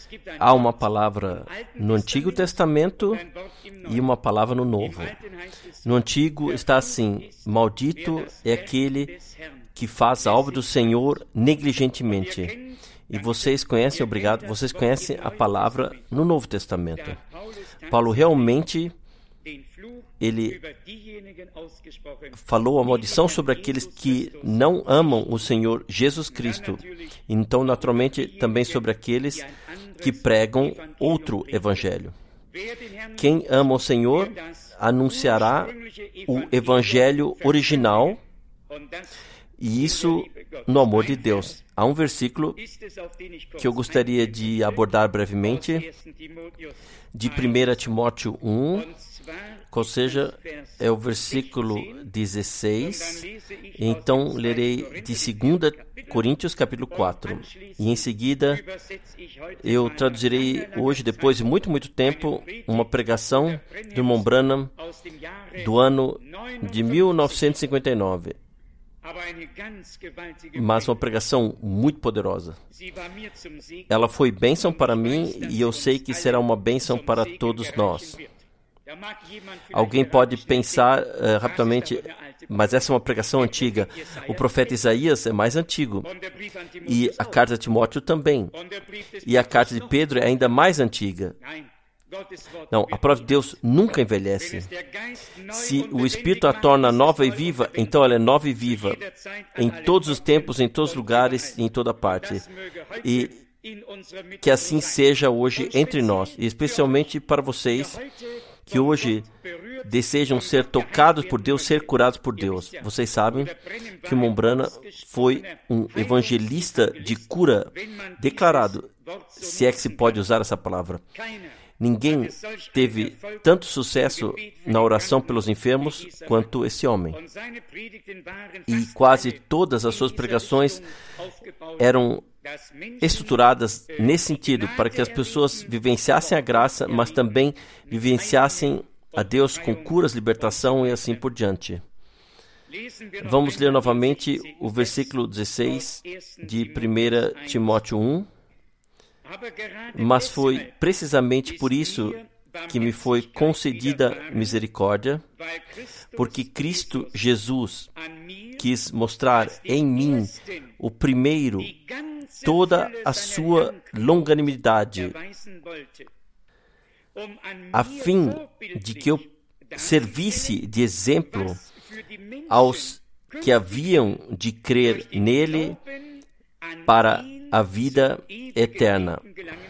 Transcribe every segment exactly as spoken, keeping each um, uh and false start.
Há uma palavra no Antigo Testamento e uma palavra no Novo. No Antigo está assim: maldito é aquele que faz a obra do Senhor negligentemente. E vocês conhecem, obrigado, vocês conhecem a palavra no Novo Testamento. Paulo realmente, ele falou a maldição sobre aqueles que não amam o Senhor Jesus Cristo. Então, naturalmente, também sobre aqueles que pregam outro evangelho. Quem ama o Senhor anunciará o evangelho original, e isso no amor de Deus. Há um versículo que eu gostaria de abordar brevemente, de primeira Timóteo um, ou seja, é o versículo dezesseis. Então, lerei de segunda Coríntios, capítulo quatro. E em seguida, eu traduzirei hoje, depois de muito, muito tempo, uma pregação do irmão Branham do ano de mil novecentos e cinquenta e nove. Mas uma pregação muito poderosa. Ela foi bênção para mim e eu sei que será uma bênção para todos nós. Alguém pode pensar uh, rapidamente, mas essa é uma pregação antiga. O profeta Isaías é mais antigo. E a carta de Timóteo também. E a carta de Pedro é ainda mais antiga. Não, a palavra de Deus nunca envelhece. Se o Espírito a torna nova e viva, então ela é nova e viva em todos os tempos, em todos os lugares e em toda parte. E que assim seja hoje entre nós, e especialmente para vocês que hoje desejam ser tocados por Deus, ser curados por Deus. Vocês sabem que o irmão Branham foi um evangelista de cura declarado, se é que se pode usar essa palavra. Ninguém teve tanto sucesso na oração pelos enfermos quanto esse homem. E quase todas as suas pregações eram estruturadas nesse sentido, para que as pessoas vivenciassem a graça, mas também vivenciassem a Deus com curas, libertação e assim por diante. Vamos ler novamente o versículo dezesseis de primeira Timóteo um. Mas foi precisamente por isso que me foi concedida misericórdia, porque Cristo Jesus quis mostrar em mim o primeiro toda a sua longanimidade, a fim de que eu servisse de exemplo aos que haviam de crer nele para a vida eterna.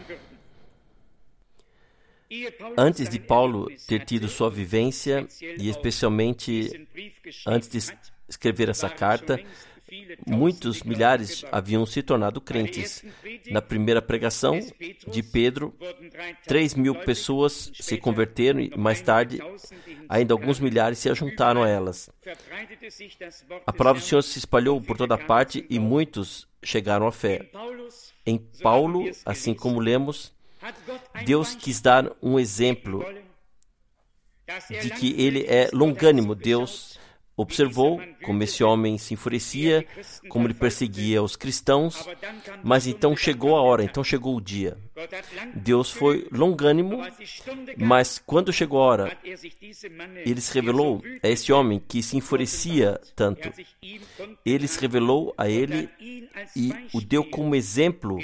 Antes de Paulo ter tido sua vivência, e especialmente antes de escrever essa carta, muitos milhares haviam se tornado crentes. Na primeira pregação de Pedro, três mil pessoas se converteram e mais tarde ainda alguns milhares se ajuntaram a elas. A palavra do Senhor se espalhou por toda parte e muitos chegaram à fé. Em Paulo, assim como lemos, Deus quis dar um exemplo de que ele é longânimo. Deus observou como esse homem se enfurecia, como ele perseguia os cristãos, mas então chegou a hora, então chegou o dia. Deus foi longânimo, mas quando chegou a hora, ele se revelou a esse homem que se enfurecia tanto. Ele se revelou a ele e o deu como exemplo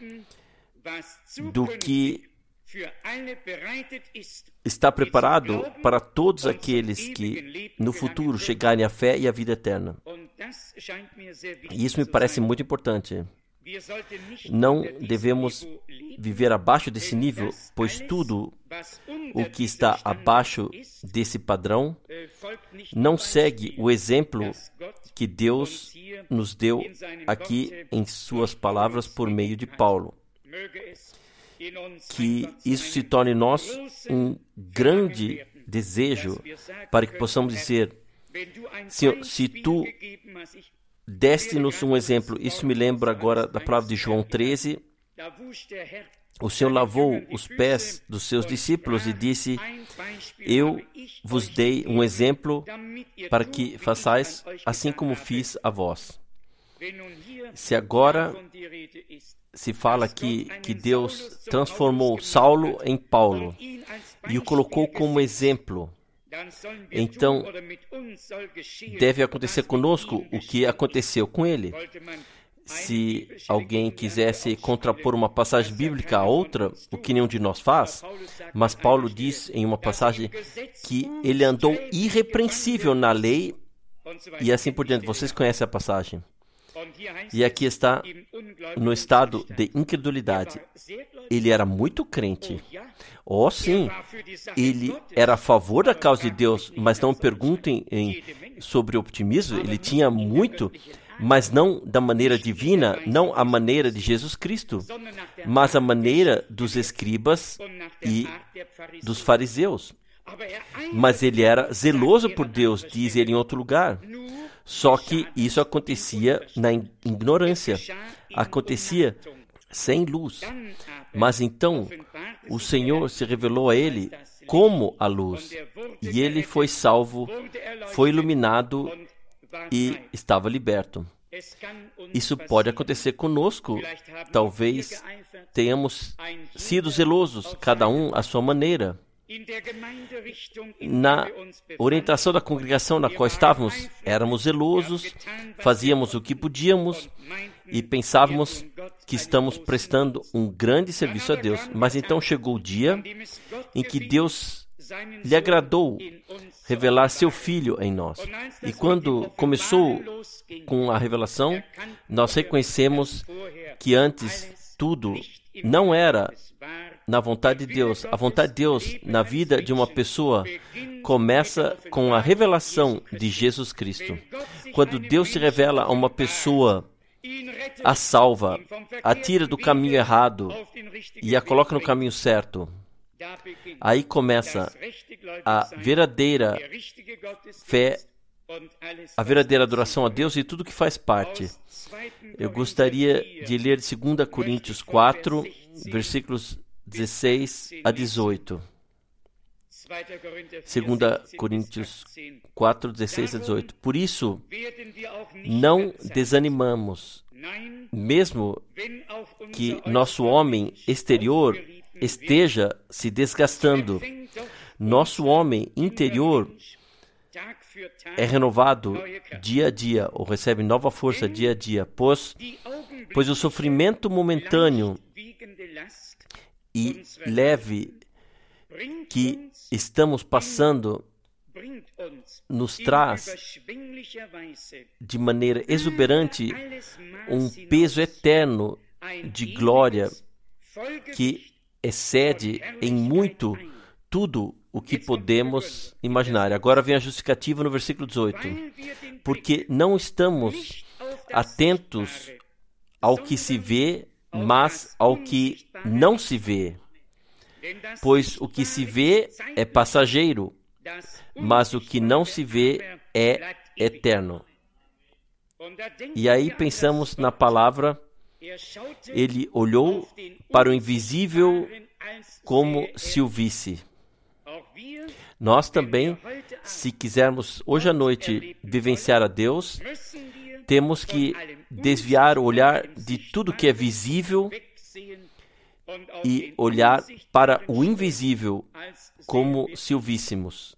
do que está preparado para todos aqueles que no futuro chegarem à fé e à vida eterna. E isso me parece muito importante. Não devemos viver abaixo desse nível, pois tudo o que está abaixo desse padrão não segue o exemplo que Deus nos deu aqui em suas palavras por meio de Paulo. Que isso se torne em nós um grande desejo para que possamos dizer: Senhor, se tu deste-nos um exemplo, isso me lembra agora da palavra de João treze, o Senhor lavou os pés dos seus discípulos e disse: eu vos dei um exemplo para que façais assim como fiz a vós. Se agora se fala que, que Deus transformou Saulo em Paulo e o colocou como exemplo, então deve acontecer conosco o que aconteceu com ele. Se alguém quisesse contrapor uma passagem bíblica a outra, o que nenhum de nós faz, mas Paulo diz em uma passagem que ele andou irrepreensível na lei e assim por diante. Vocês conhecem a passagem. E aqui está no estado de incredulidade. Ele era muito crente. Oh, sim. Ele era a favor da causa de Deus, mas não perguntem em, sobre optimismo. Ele tinha muito, mas não da maneira divina, não a maneira de Jesus Cristo, mas a maneira dos escribas e dos fariseus. Mas ele era zeloso por Deus, diz ele em outro lugar. Só que isso acontecia na ignorância, acontecia sem luz. Mas então o Senhor se revelou a ele como a luz, e ele foi salvo, foi iluminado e estava liberto. Isso pode acontecer conosco. Talvez tenhamos sido zelosos, cada um à sua maneira. Na orientação da congregação na qual estávamos, éramos zelosos, fazíamos o que podíamos e pensávamos que estamos prestando um grande serviço a Deus. Mas então chegou o dia em que Deus lhe agradou revelar seu Filho em nós. E quando começou com a revelação, nós reconhecemos que antes tudo não era na vontade de Deus. A vontade de Deus na vida de uma pessoa começa com a revelação de Jesus Cristo. Quando Deus se revela a uma pessoa, a salva, a tira do caminho errado e a coloca no caminho certo, aí começa a verdadeira fé, a verdadeira adoração a Deus e tudo que faz parte. Eu gostaria de ler dois Coríntios quatro, versículos dezesseis a dezoito. dois Coríntios quatro, dezesseis a dezoito. Por isso, não desanimamos, mesmo que nosso homem exterior esteja se desgastando. Nosso homem interior é renovado dia a dia, ou recebe nova força dia a dia, pois, pois o sofrimento momentâneo e leve que estamos passando nos traz de maneira exuberante um peso eterno de glória que excede em muito tudo o que podemos imaginar. Agora vem a justificativa no versículo dezoito. Porque não estamos atentos ao que se vê, mas ao que não se vê. Pois o que se vê é passageiro, mas o que não se vê é eterno. E aí pensamos na palavra, ele olhou para o invisível como se o visse. Nós também, se quisermos hoje à noite vivenciar a Deus, temos que desviar o olhar de tudo que é visível e olhar para o invisível como se o víssemos.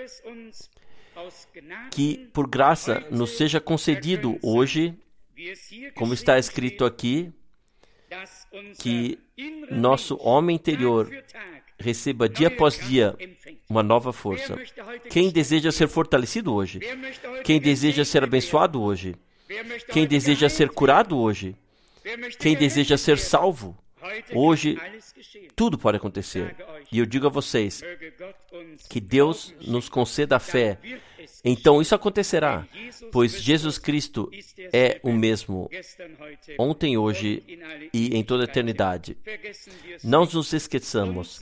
Que por graça nos seja concedido hoje, como está escrito aqui, que nosso homem interior receba dia após dia uma nova força. Quem deseja ser fortalecido hoje? Quem deseja ser abençoado hoje? Quem deseja ser curado hoje? Quem deseja ser salvo? Hoje, tudo pode acontecer. E eu digo a vocês que Deus nos conceda a fé. Então isso acontecerá, pois Jesus Cristo é o mesmo ontem, hoje e em toda a eternidade. Não nos esqueçamos.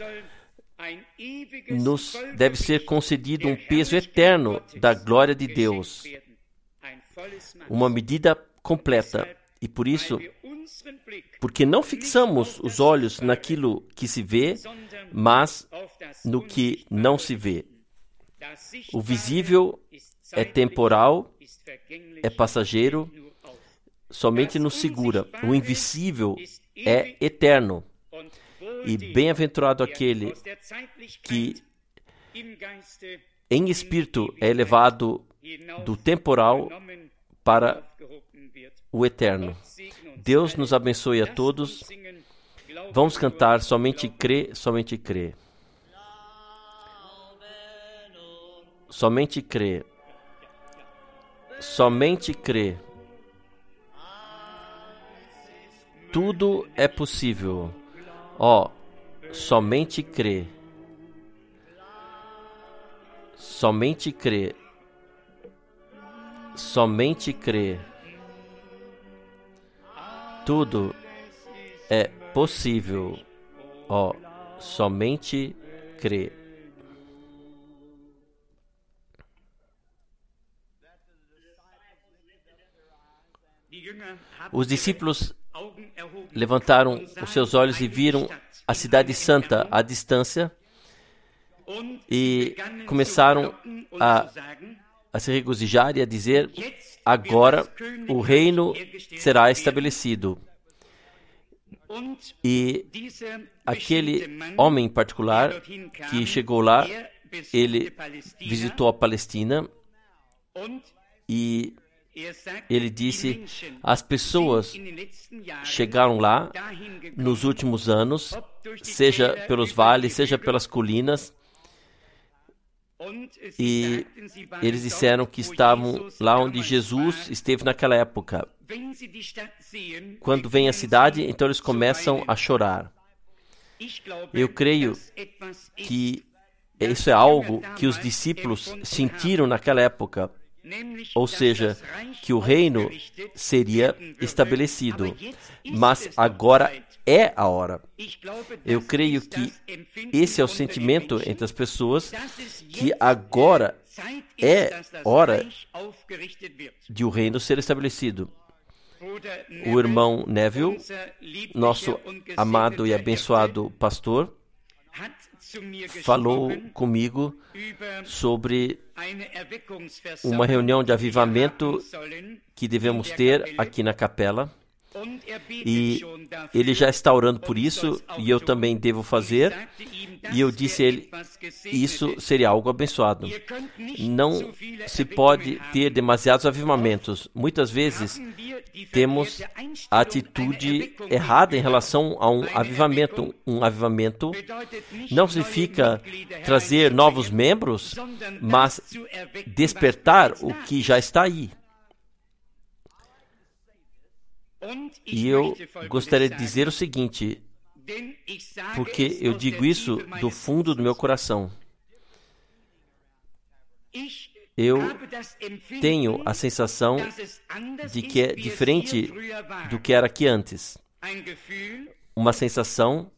Nos deve ser concedido um peso eterno da glória de Deus, uma medida completa. E por isso, porque não fixamos os olhos naquilo que se vê, mas no que não se vê. O visível é temporal, é passageiro, somente nos segura. O invisível é eterno. E bem-aventurado aquele que em espírito é elevado do temporal para o eterno. Deus nos abençoe a todos. Vamos cantar Somente Crê, Somente Crê. Somente crê. Somente crê. Tudo é possível. Ó, oh, somente crê. Somente crê. Somente crê. Tudo é possível. Ó, oh, somente crê. Os discípulos levantaram os seus olhos e viram a cidade santa à distância e começaram a, a se regozijar e a dizer: agora o reino será estabelecido. E aquele homem em particular que chegou lá, ele visitou a Palestina e ele disse: as pessoas chegaram lá nos últimos anos, seja pelos vales, seja pelas colinas, e eles disseram que estavam lá onde Jesus esteve naquela época. Quando vem a cidade, então eles começam a chorar. Eu creio que isso é algo que os discípulos sentiram naquela época. Ou seja, que o reino seria estabelecido. Mas agora é a hora. Eu creio que esse é o sentimento entre as pessoas, que agora é hora de o reino ser estabelecido. O irmão Neville, nosso amado e abençoado pastor, falou comigo sobre uma reunião de avivamento que devemos ter aqui na capela, e ele já está orando por isso, e eu também devo fazer, e eu disse a ele, isso seria algo abençoado. Não se pode ter demasiados avivamentos. Muitas vezes temos a atitude errada em relação a um avivamento. Um avivamento não significa trazer novos membros, mas despertar o que já está aí. E eu gostaria de dizer o seguinte, porque eu digo isso do fundo do meu coração. Eu tenho a sensação de que é diferente do que era aqui antes. Uma sensação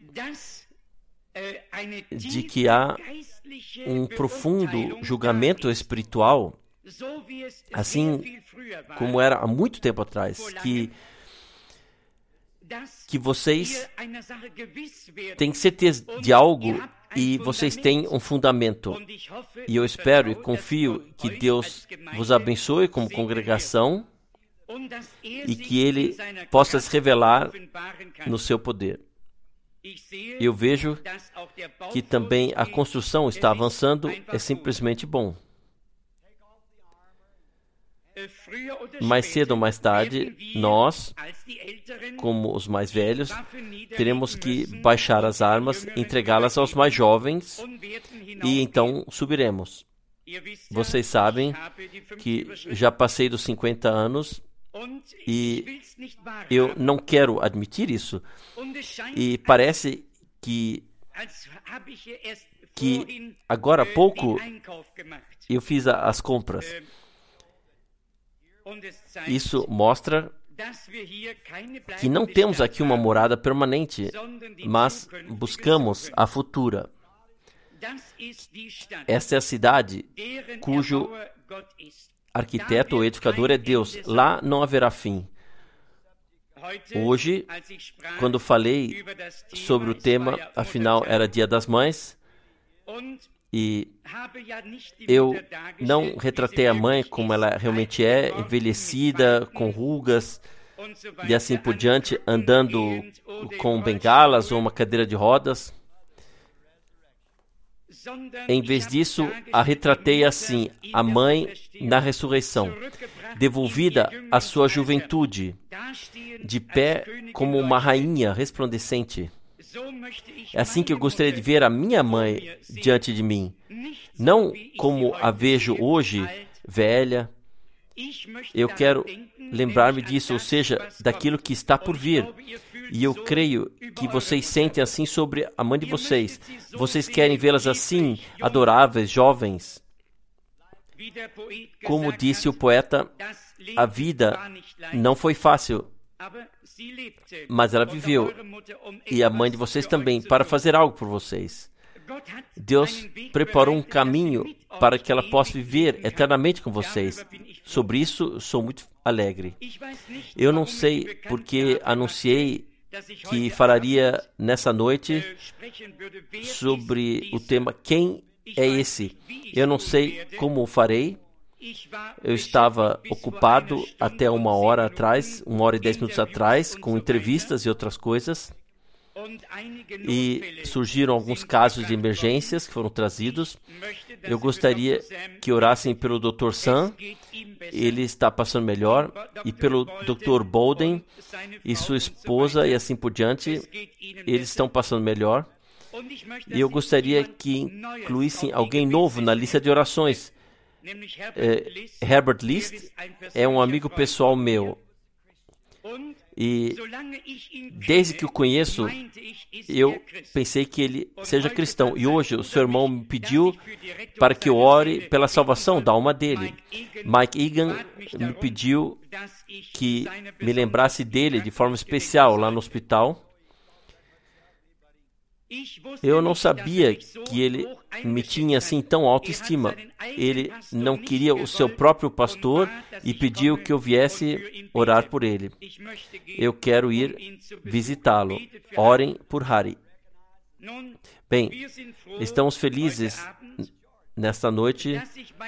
de que há um profundo julgamento espiritual, assim como era há muito tempo atrás, que, que vocês têm certeza de algo e vocês têm um fundamento. E eu espero e confio que Deus vos abençoe como congregação e que Ele possa se revelar no seu poder. Eu vejo que também a construção está avançando, é simplesmente bom. Mais cedo ou mais tarde, nós, como os mais velhos, teremos que baixar as armas, entregá-las aos mais jovens e então subiremos. Vocês sabem que já passei dos cinquenta anos e eu não quero admitir isso. E parece que, que agora há pouco eu fiz a, as compras. Isso mostra que não temos aqui uma morada permanente, mas buscamos a futura. Esta é a cidade cujo arquiteto ou edificador é Deus. Lá não haverá fim. Hoje, quando falei sobre o tema, afinal era Dia das Mães, E eu não retratei a mãe como ela realmente é, envelhecida, com rugas e assim por diante, andando com bengalas ou uma cadeira de rodas. Em vez disso, a retratei assim, a mãe na ressurreição, devolvida à sua juventude, de pé como uma rainha resplandecente. É assim que eu gostaria de ver a minha mãe diante de mim, não como a vejo hoje, velha. Eu quero lembrar-me disso, ou seja, daquilo que está por vir. E eu creio que vocês sentem assim sobre a mãe de vocês. Vocês querem vê-las assim, adoráveis, jovens. Como disse o poeta, a vida não foi fácil, mas ela viveu. E a mãe de vocês também, para fazer algo por vocês. Deus preparou um caminho para que ela possa viver eternamente com vocês. Sobre isso, sou muito alegre. Eu não sei porque anunciei que falaria nessa noite sobre o tema Quem é esse? Eu não sei como o farei. Eu estava ocupado até uma hora atrás, uma hora e dez minutos atrás, com entrevistas e outras coisas. E surgiram alguns casos de emergências que foram trazidos. Eu gostaria que orassem pelo doutor Sam, ele está passando melhor, e pelo doutor Bolden e sua esposa e assim por diante, eles estão passando melhor. E eu gostaria que incluíssem alguém novo na lista de orações. É, Herbert List é um amigo pessoal meu. E desde que o conheço, eu pensei que ele seja cristão. E hoje o seu irmão me pediu para que eu ore pela salvação da alma dele. Mike Egan me pediu que me lembrasse dele de forma especial lá no hospital. Eu não sabia que ele me tinha assim tão autoestima. Ele não queria o seu próprio pastor e pediu que eu viesse orar por ele. Eu quero ir visitá-lo. Orem por Harry. Bem, estamos felizes nesta noite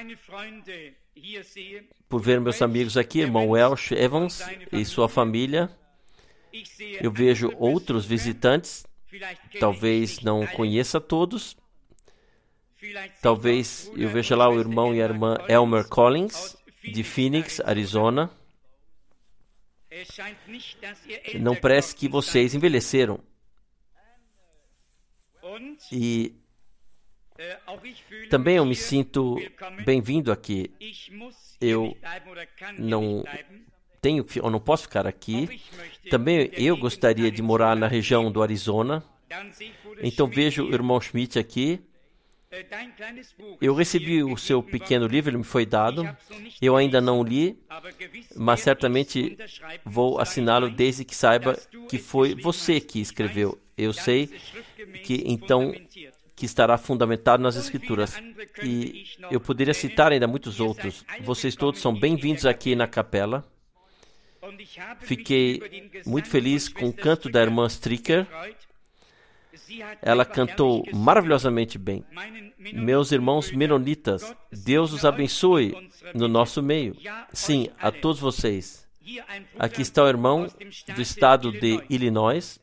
por ver meus amigos aqui, irmão Welsh Evans e sua família. Eu vejo outros visitantes. Talvez não conheça todos. Talvez eu veja lá o irmão e a irmã Elmer Collins, de Phoenix, Arizona. Não parece que vocês envelheceram. E também eu me sinto bem-vindo aqui. Eu não tenho, eu não posso ficar aqui. Também eu gostaria de morar na região do Arizona. Então vejo o irmão Schmidt aqui. Eu recebi o seu pequeno livro, ele me foi dado. Eu ainda não li, mas certamente vou assiná-lo desde que saiba que foi você que escreveu. Eu sei que então que estará fundamentado nas Escrituras. E eu poderia citar ainda muitos outros. Vocês todos são bem-vindos aqui na capela. Fiquei muito feliz com o canto da irmã Stricker. Ela cantou maravilhosamente bem. Meus irmãos menonitas, Deus os abençoe no nosso meio. Sim, a todos vocês. Aqui está o irmão do estado de Illinois.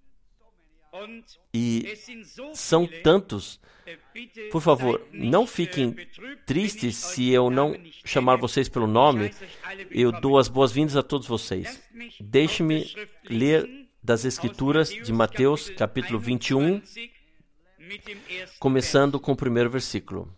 E são tantos. Por favor, não fiquem tristes se eu não chamar vocês pelo nome. Eu dou as boas-vindas a todos vocês. Deixe-me ler das Escrituras de Mateus, capítulo vinte e um, começando com o primeiro versículo.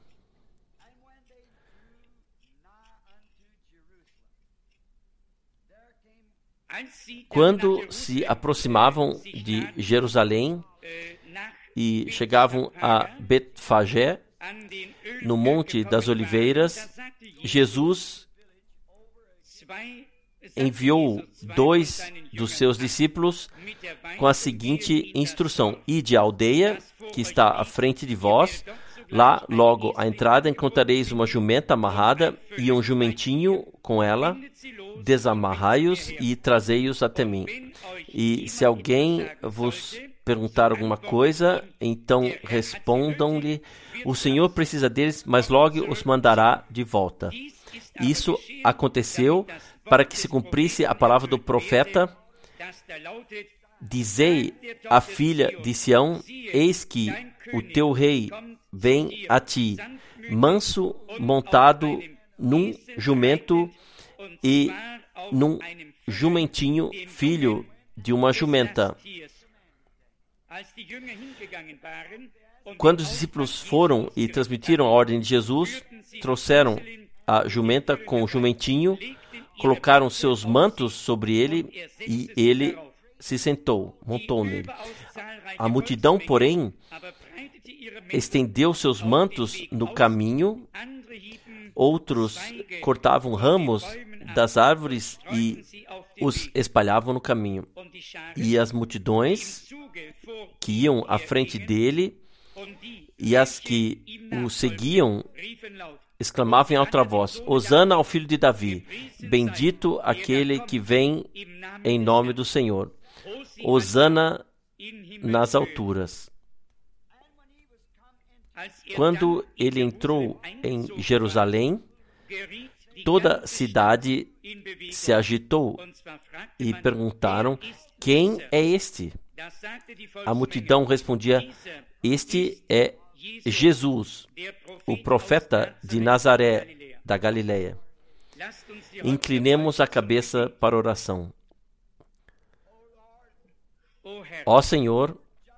Quando se aproximavam de Jerusalém e chegavam a Betfagé, no Monte das Oliveiras, Jesus enviou dois dos seus discípulos com a seguinte instrução: ide à aldeia que está à frente de vós. Lá, logo à entrada, encontrareis uma jumenta amarrada e um jumentinho com ela. Desamarrai-os e trazei-os até mim. E se alguém vos perguntar alguma coisa, então respondam-lhe: o Senhor precisa deles, mas logo os mandará de volta. Isso aconteceu para que se cumprisse a palavra do profeta: dizei à filha de Sião: eis que o teu rei vem a ti, manso, montado num jumento e num jumentinho, filho de uma jumenta. Quando os discípulos foram e transmitiram a ordem de Jesus, trouxeram a jumenta com o jumentinho, colocaram seus mantos sobre ele e ele se sentou, montou nele. A multidão, porém, estendeu seus mantos no caminho, outros cortavam ramos das árvores e os espalhavam no caminho. E as multidões que iam à frente dele e as que o seguiam exclamavam em alta voz: Hosana ao filho de Davi, bendito aquele que vem em nome do Senhor. Hosana nas alturas. Quando ele entrou em Jerusalém, toda a cidade se agitou e perguntaram: quem é este? A multidão respondia: este é Jesus, o profeta de Nazaré, da Galileia. Inclinemos a cabeça para a oração. Ó Senhor,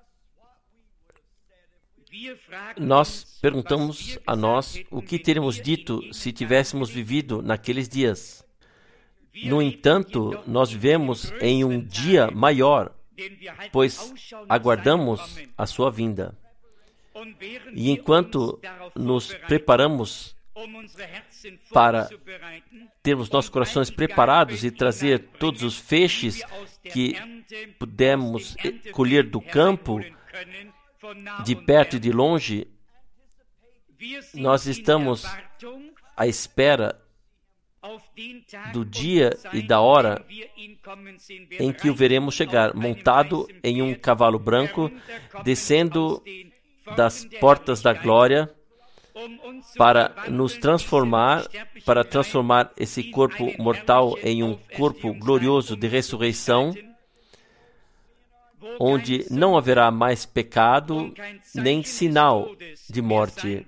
nós perguntamos a nós o que teríamos dito se tivéssemos vivido naqueles dias. No entanto, nós vivemos em um dia maior, pois aguardamos a sua vinda. E enquanto nos preparamos para termos nossos corações preparados e trazer todos os feixes que pudemos colher do campo, de perto e de longe, nós estamos à espera do dia e da hora em que o veremos chegar, montado em um cavalo branco, descendo das portas da glória, para nos transformar, para transformar esse corpo mortal em um corpo glorioso de ressurreição, onde não haverá mais pecado, nem sinal de morte.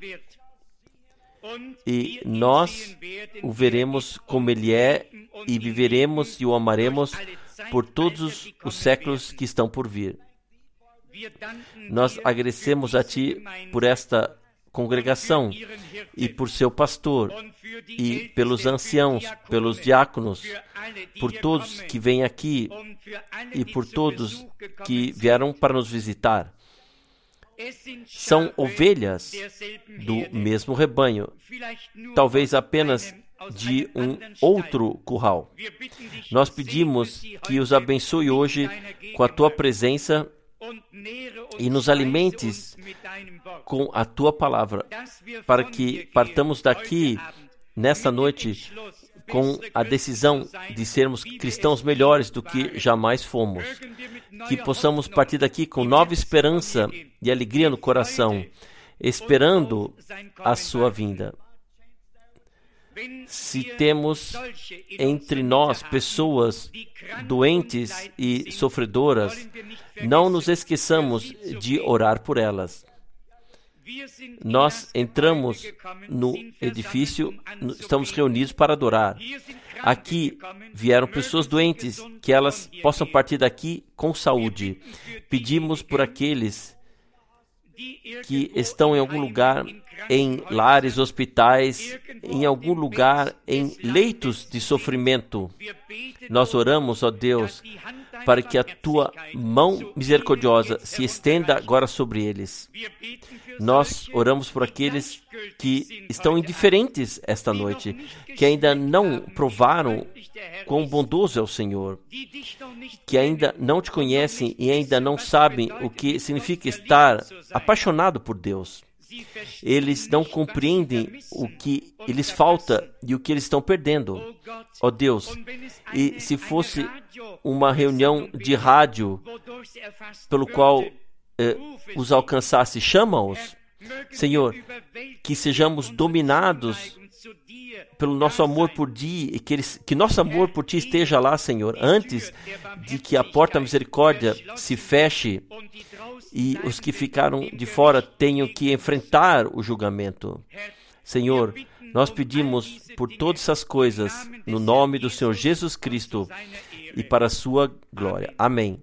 E nós o veremos como Ele é, e viveremos e o amaremos por todos os séculos que estão por vir. Nós agradecemos a Ti por esta congregação e por seu pastor e pelos anciãos, pelos diáconos, por todos que vêm aqui e por todos que vieram para nos visitar. São ovelhas do mesmo rebanho, talvez apenas de um outro curral. Nós pedimos que os abençoe hoje com a Tua presença e nos alimentes com a Tua palavra, para que partamos daqui, nesta noite, com a decisão de sermos cristãos melhores do que jamais fomos. Que possamos partir daqui com nova esperança e alegria no coração, esperando a Sua vinda. Se temos entre nós pessoas doentes e sofredoras, não nos esqueçamos de orar por elas. Nós entramos no edifício, estamos reunidos para adorar. Aqui vieram pessoas doentes, que elas possam partir daqui com saúde. Pedimos por aqueles que estão em algum lugar, em lares, hospitais, em algum lugar, em leitos de sofrimento. Nós oramos, ó Deus, para que a Tua mão misericordiosa se estenda agora sobre eles. Nós oramos por aqueles que estão indiferentes esta noite, que ainda não provaram quão bondoso é o Senhor, que ainda não Te conhecem e ainda não sabem o que significa estar apaixonado por Deus. Eles não compreendem o que lhes falta e o que eles estão perdendo. Ó Deus, e se fosse uma reunião de rádio pelo qual eh, os alcançasse, chama-os. Senhor, que sejamos dominados pelo nosso amor por Ti, e que, eles, que nosso amor por Ti esteja lá, Senhor, antes de que a porta da misericórdia se feche e os que ficaram de fora tenham que enfrentar o julgamento. Senhor, nós pedimos por todas essas coisas no nome do Senhor Jesus Cristo e para a sua glória. Amém.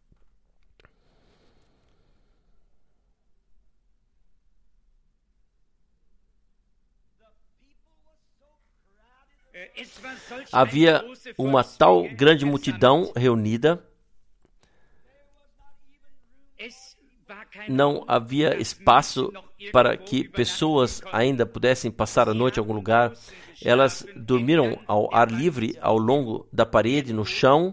Havia uma tal grande multidão reunida, não havia espaço para que pessoas ainda pudessem passar a noite em algum lugar. Elas dormiram ao ar livre, ao longo da parede, no chão,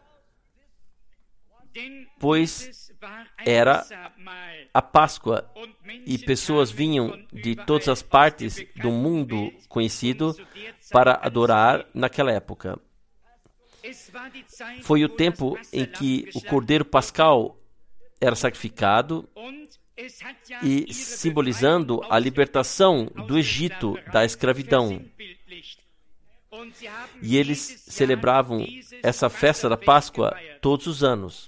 pois era a Páscoa e pessoas vinham de todas as partes do mundo conhecido para adorar naquela época. Foi o tempo em que o Cordeiro Pascal era sacrificado e simbolizando a libertação do Egito da escravidão. E eles celebravam essa festa da Páscoa todos os anos.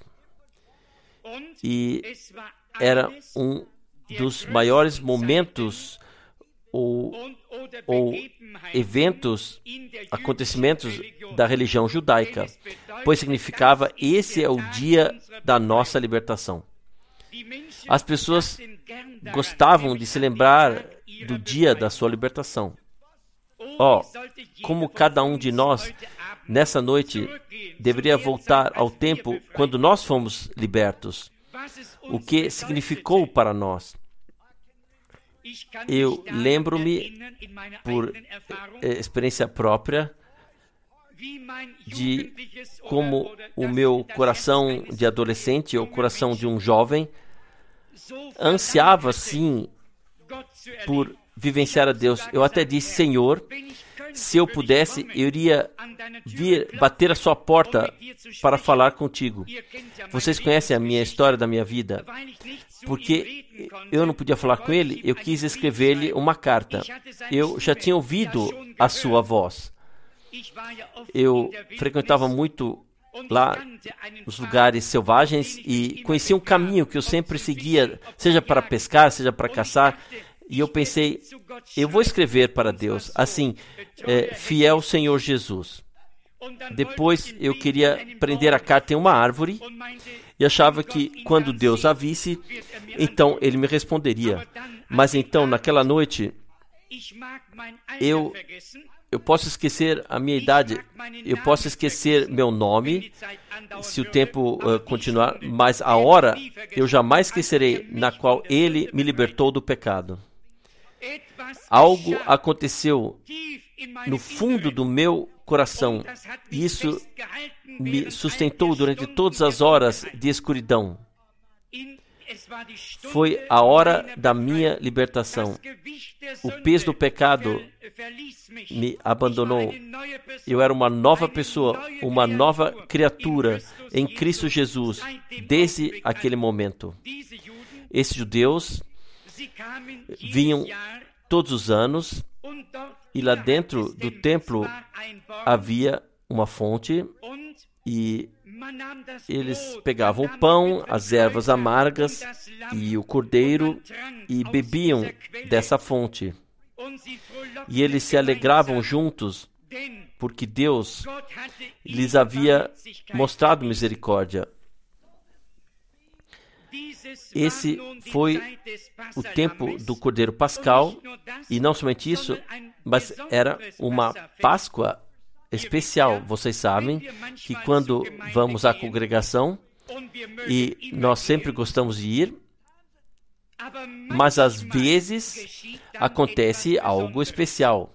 E era um dos maiores momentos ou, ou eventos, acontecimentos da religião judaica, pois significava: esse é o dia da nossa libertação. As pessoas gostavam de se lembrar do dia da sua libertação. Ó, oh, como cada um de nós, nessa noite, deveria voltar ao tempo quando nós fomos libertos. O que significou para nós. Eu lembro-me, por experiência própria, de como o meu coração de adolescente, ou coração de um jovem, ansiava, sim, por vivenciar a Deus. Eu até disse: Senhor, se eu pudesse, eu iria vir bater a sua porta para falar contigo. Vocês conhecem a minha história da minha vida. Porque eu não podia falar com ele, eu quis escrever-lhe uma carta. Eu já tinha ouvido a sua voz. Eu frequentava muito lá nos lugares selvagens e conhecia um caminho que eu sempre seguia, seja para pescar, seja para caçar. E eu pensei, eu vou escrever para Deus, assim, é, fiel Senhor Jesus. Depois eu queria prender a carta em uma árvore e achava que quando Deus a visse, então ele me responderia. Mas então, naquela noite, eu, eu posso esquecer a minha idade, eu posso esquecer meu nome, se o tempo uh, continuar, mas a hora eu jamais esquecerei na qual ele me libertou do pecado. Algo aconteceu no fundo do meu coração e isso me sustentou durante todas as horas de escuridão. Foi a hora da minha libertação. O peso do pecado me abandonou. Eu era uma nova pessoa, uma nova criatura em Cristo Jesus desde aquele momento. Esses judeus vinham todos os anos e lá dentro do templo havia uma fonte e eles pegavam o pão, as ervas amargas e o cordeiro e bebiam dessa fonte. E eles se alegravam juntos porque Deus lhes havia mostrado misericórdia. Esse foi o tempo do Cordeiro Pascal, e não somente isso, mas era uma Páscoa especial. Vocês sabem que quando vamos à congregação, e nós sempre gostamos de ir, mas às vezes acontece algo especial.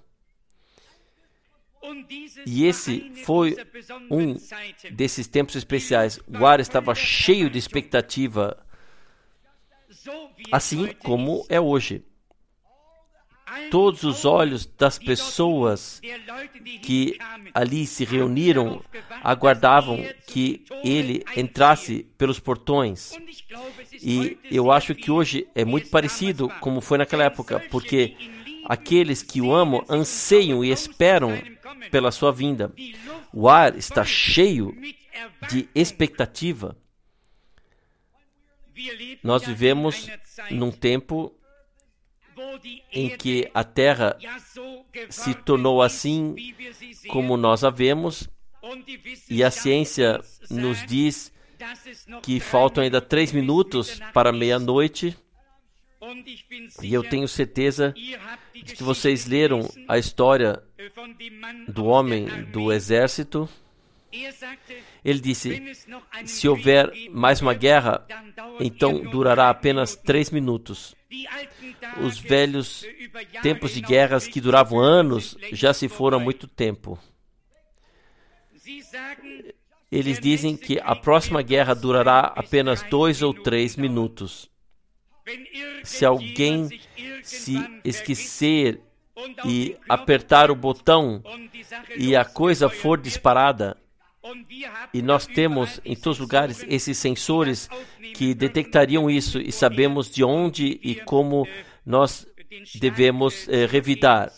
E esse foi um desses tempos especiais. O ar estava cheio de expectativa assim como é hoje. Todos os olhos das pessoas que ali se reuniram aguardavam que ele entrasse pelos portões. E eu acho que hoje é muito parecido como foi naquela época, porque aqueles que o amam anseiam e esperam pela sua vinda. O ar está cheio de expectativa. Nós vivemos num tempo em que a Terra se tornou assim como nós a vemos, e a ciência nos diz que faltam ainda três minutos para meia-noite, e eu tenho certeza de que vocês leram a história do homem do exército. Ele disse: se houver mais uma guerra, então durará apenas três minutos. Os velhos tempos de guerras que duravam anos já se foram há muito tempo. Eles dizem que a próxima guerra durará apenas dois ou três minutos. Se alguém se esquecer e apertar o botão e a coisa for disparada, e nós temos em todos os lugares esses sensores que detectariam isso, e sabemos de onde e como nós devemos eh, revidar.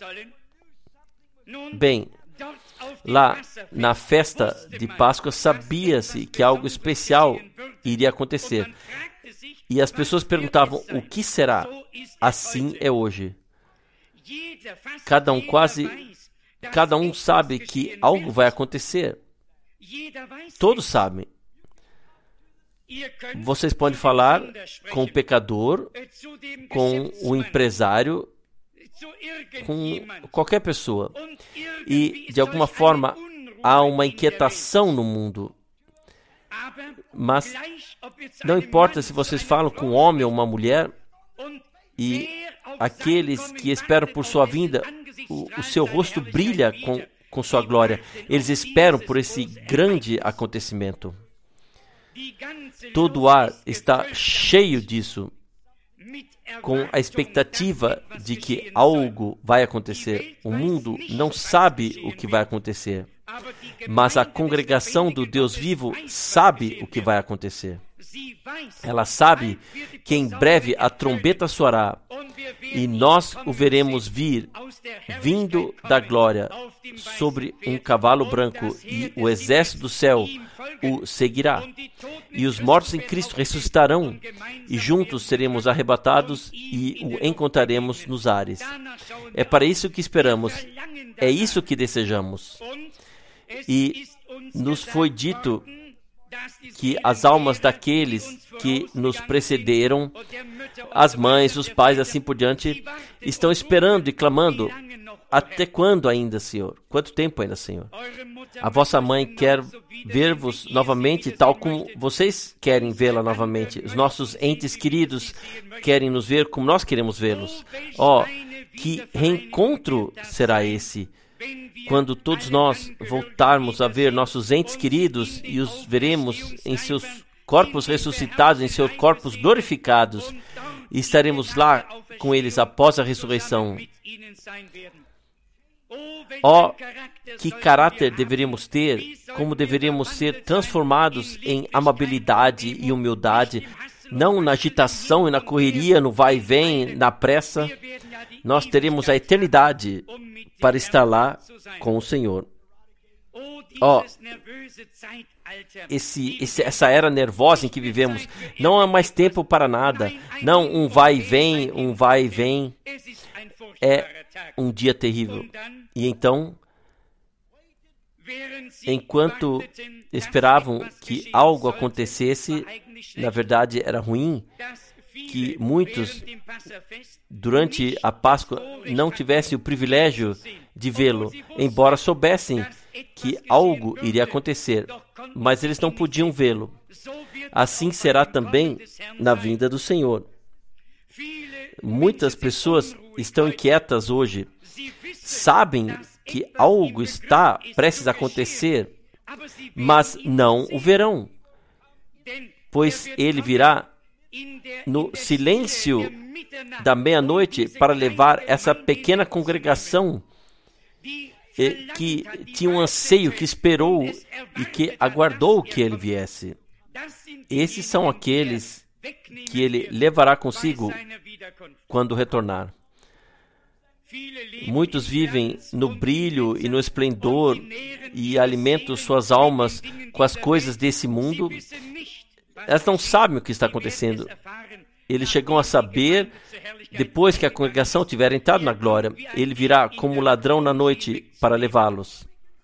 Bem, lá na festa de Páscoa sabia-se que algo especial iria acontecer. E as pessoas perguntavam: o que será? Assim é hoje. Cada um quase, cada um sabe que algo vai acontecer. Todos sabem. Vocês podem falar com o pecador, com o empresário, com qualquer pessoa. E, de alguma forma, há uma inquietação no mundo. Mas não importa se vocês falam com um homem ou uma mulher, e aqueles que esperam por sua vinda, o, o seu rosto brilha com, com sua glória. Eles esperam por esse grande acontecimento. Todo o ar está cheio disso, com a expectativa de que algo vai acontecer. O mundo não sabe o que vai acontecer, mas a congregação do Deus vivo sabe o que vai acontecer. Ela sabe que em breve a trombeta soará e nós o veremos vir, vindo da glória, sobre um cavalo branco, e o exército do céu o seguirá. E os mortos em Cristo ressuscitarão, e juntos seremos arrebatados e o encontraremos nos ares. É para isso que esperamos, é isso que desejamos. E nos foi dito que as almas daqueles que nos precederam, as mães, os pais, assim por diante, estão esperando e clamando: até quando ainda, Senhor? Quanto tempo ainda, Senhor? A vossa mãe quer ver-vos novamente, tal como vocês querem vê-la novamente. Os nossos entes queridos querem nos ver como nós queremos vê-los. Oh, que reencontro será esse, quando todos nós voltarmos a ver nossos entes queridos e os veremos em seus corpos ressuscitados, em seus corpos glorificados, e estaremos lá com eles após a ressurreição. Ó, que caráter deveríamos ter, como deveríamos ser transformados em amabilidade e humildade, não na agitação e na correria, no vai e vem, na pressa. Nós teremos a eternidade para estar lá com o Senhor. Ó, esse, esse, essa era nervosa em que vivemos, não há mais tempo para nada. Não um vai e vem, um vai e vem. É um dia terrível. E então, enquanto esperavam que algo acontecesse, na verdade era ruim, que muitos, durante a Páscoa, não tivessem o privilégio de vê-lo, embora soubessem que algo iria acontecer, mas eles não podiam vê-lo. Assim será também na vinda do Senhor. Muitas pessoas estão inquietas hoje, sabem que algo está prestes a acontecer, mas não o verão, pois ele virá no silêncio da meia-noite para levar essa pequena congregação que tinha um anseio, que esperou e que aguardou que ele viesse. Esses são aqueles que ele levará consigo quando retornar. Muitos vivem no brilho e no esplendor e alimentam suas almas com as coisas desse mundo. Elas não sabem o que está acontecendo. Eles chegam a saber depois que a congregação tiver entrado na glória. Ele virá como ladrão na noite para levá-los.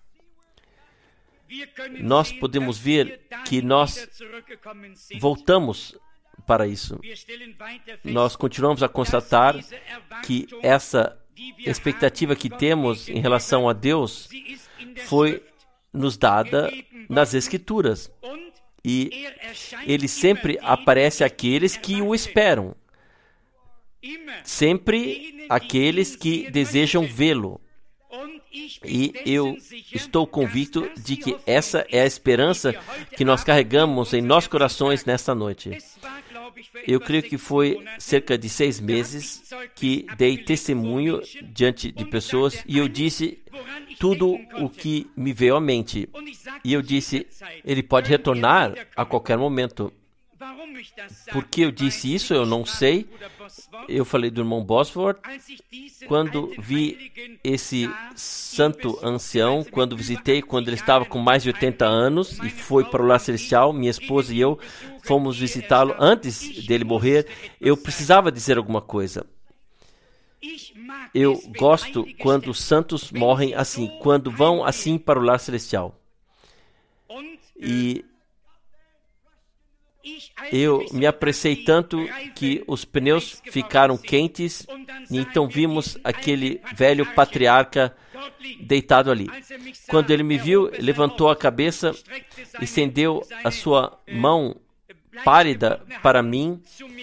Nós podemos ver que nós voltamos para isso. Nós continuamos a constatar que essa expectativa que temos em relação a Deus foi nos dada nas Escrituras. E ele sempre aparece àqueles que o esperam. Sempre àqueles que desejam vê-lo. E eu estou convicto de que essa é a esperança que nós carregamos em nossos corações nesta noite. Eu creio que foi cerca de seis meses que dei testemunho diante de pessoas e eu disse tudo o que me veio à mente. E eu disse, ele pode retornar a qualquer momento. Por que eu disse isso, eu não sei. Eu falei do irmão Bosworth. Quando vi esse santo ancião, quando visitei, quando ele estava com mais de oitenta anos e foi para o lar celestial, minha esposa e eu fomos visitá-lo antes dele morrer, eu precisava dizer alguma coisa. Eu gosto quando os santos morrem assim, quando vão assim para o lar celestial. E eu me apressei tanto que os pneus ficaram quentes e então vimos aquele velho patriarca deitado ali. Quando ele me viu, levantou a cabeça, estendeu a sua mão pálida para mim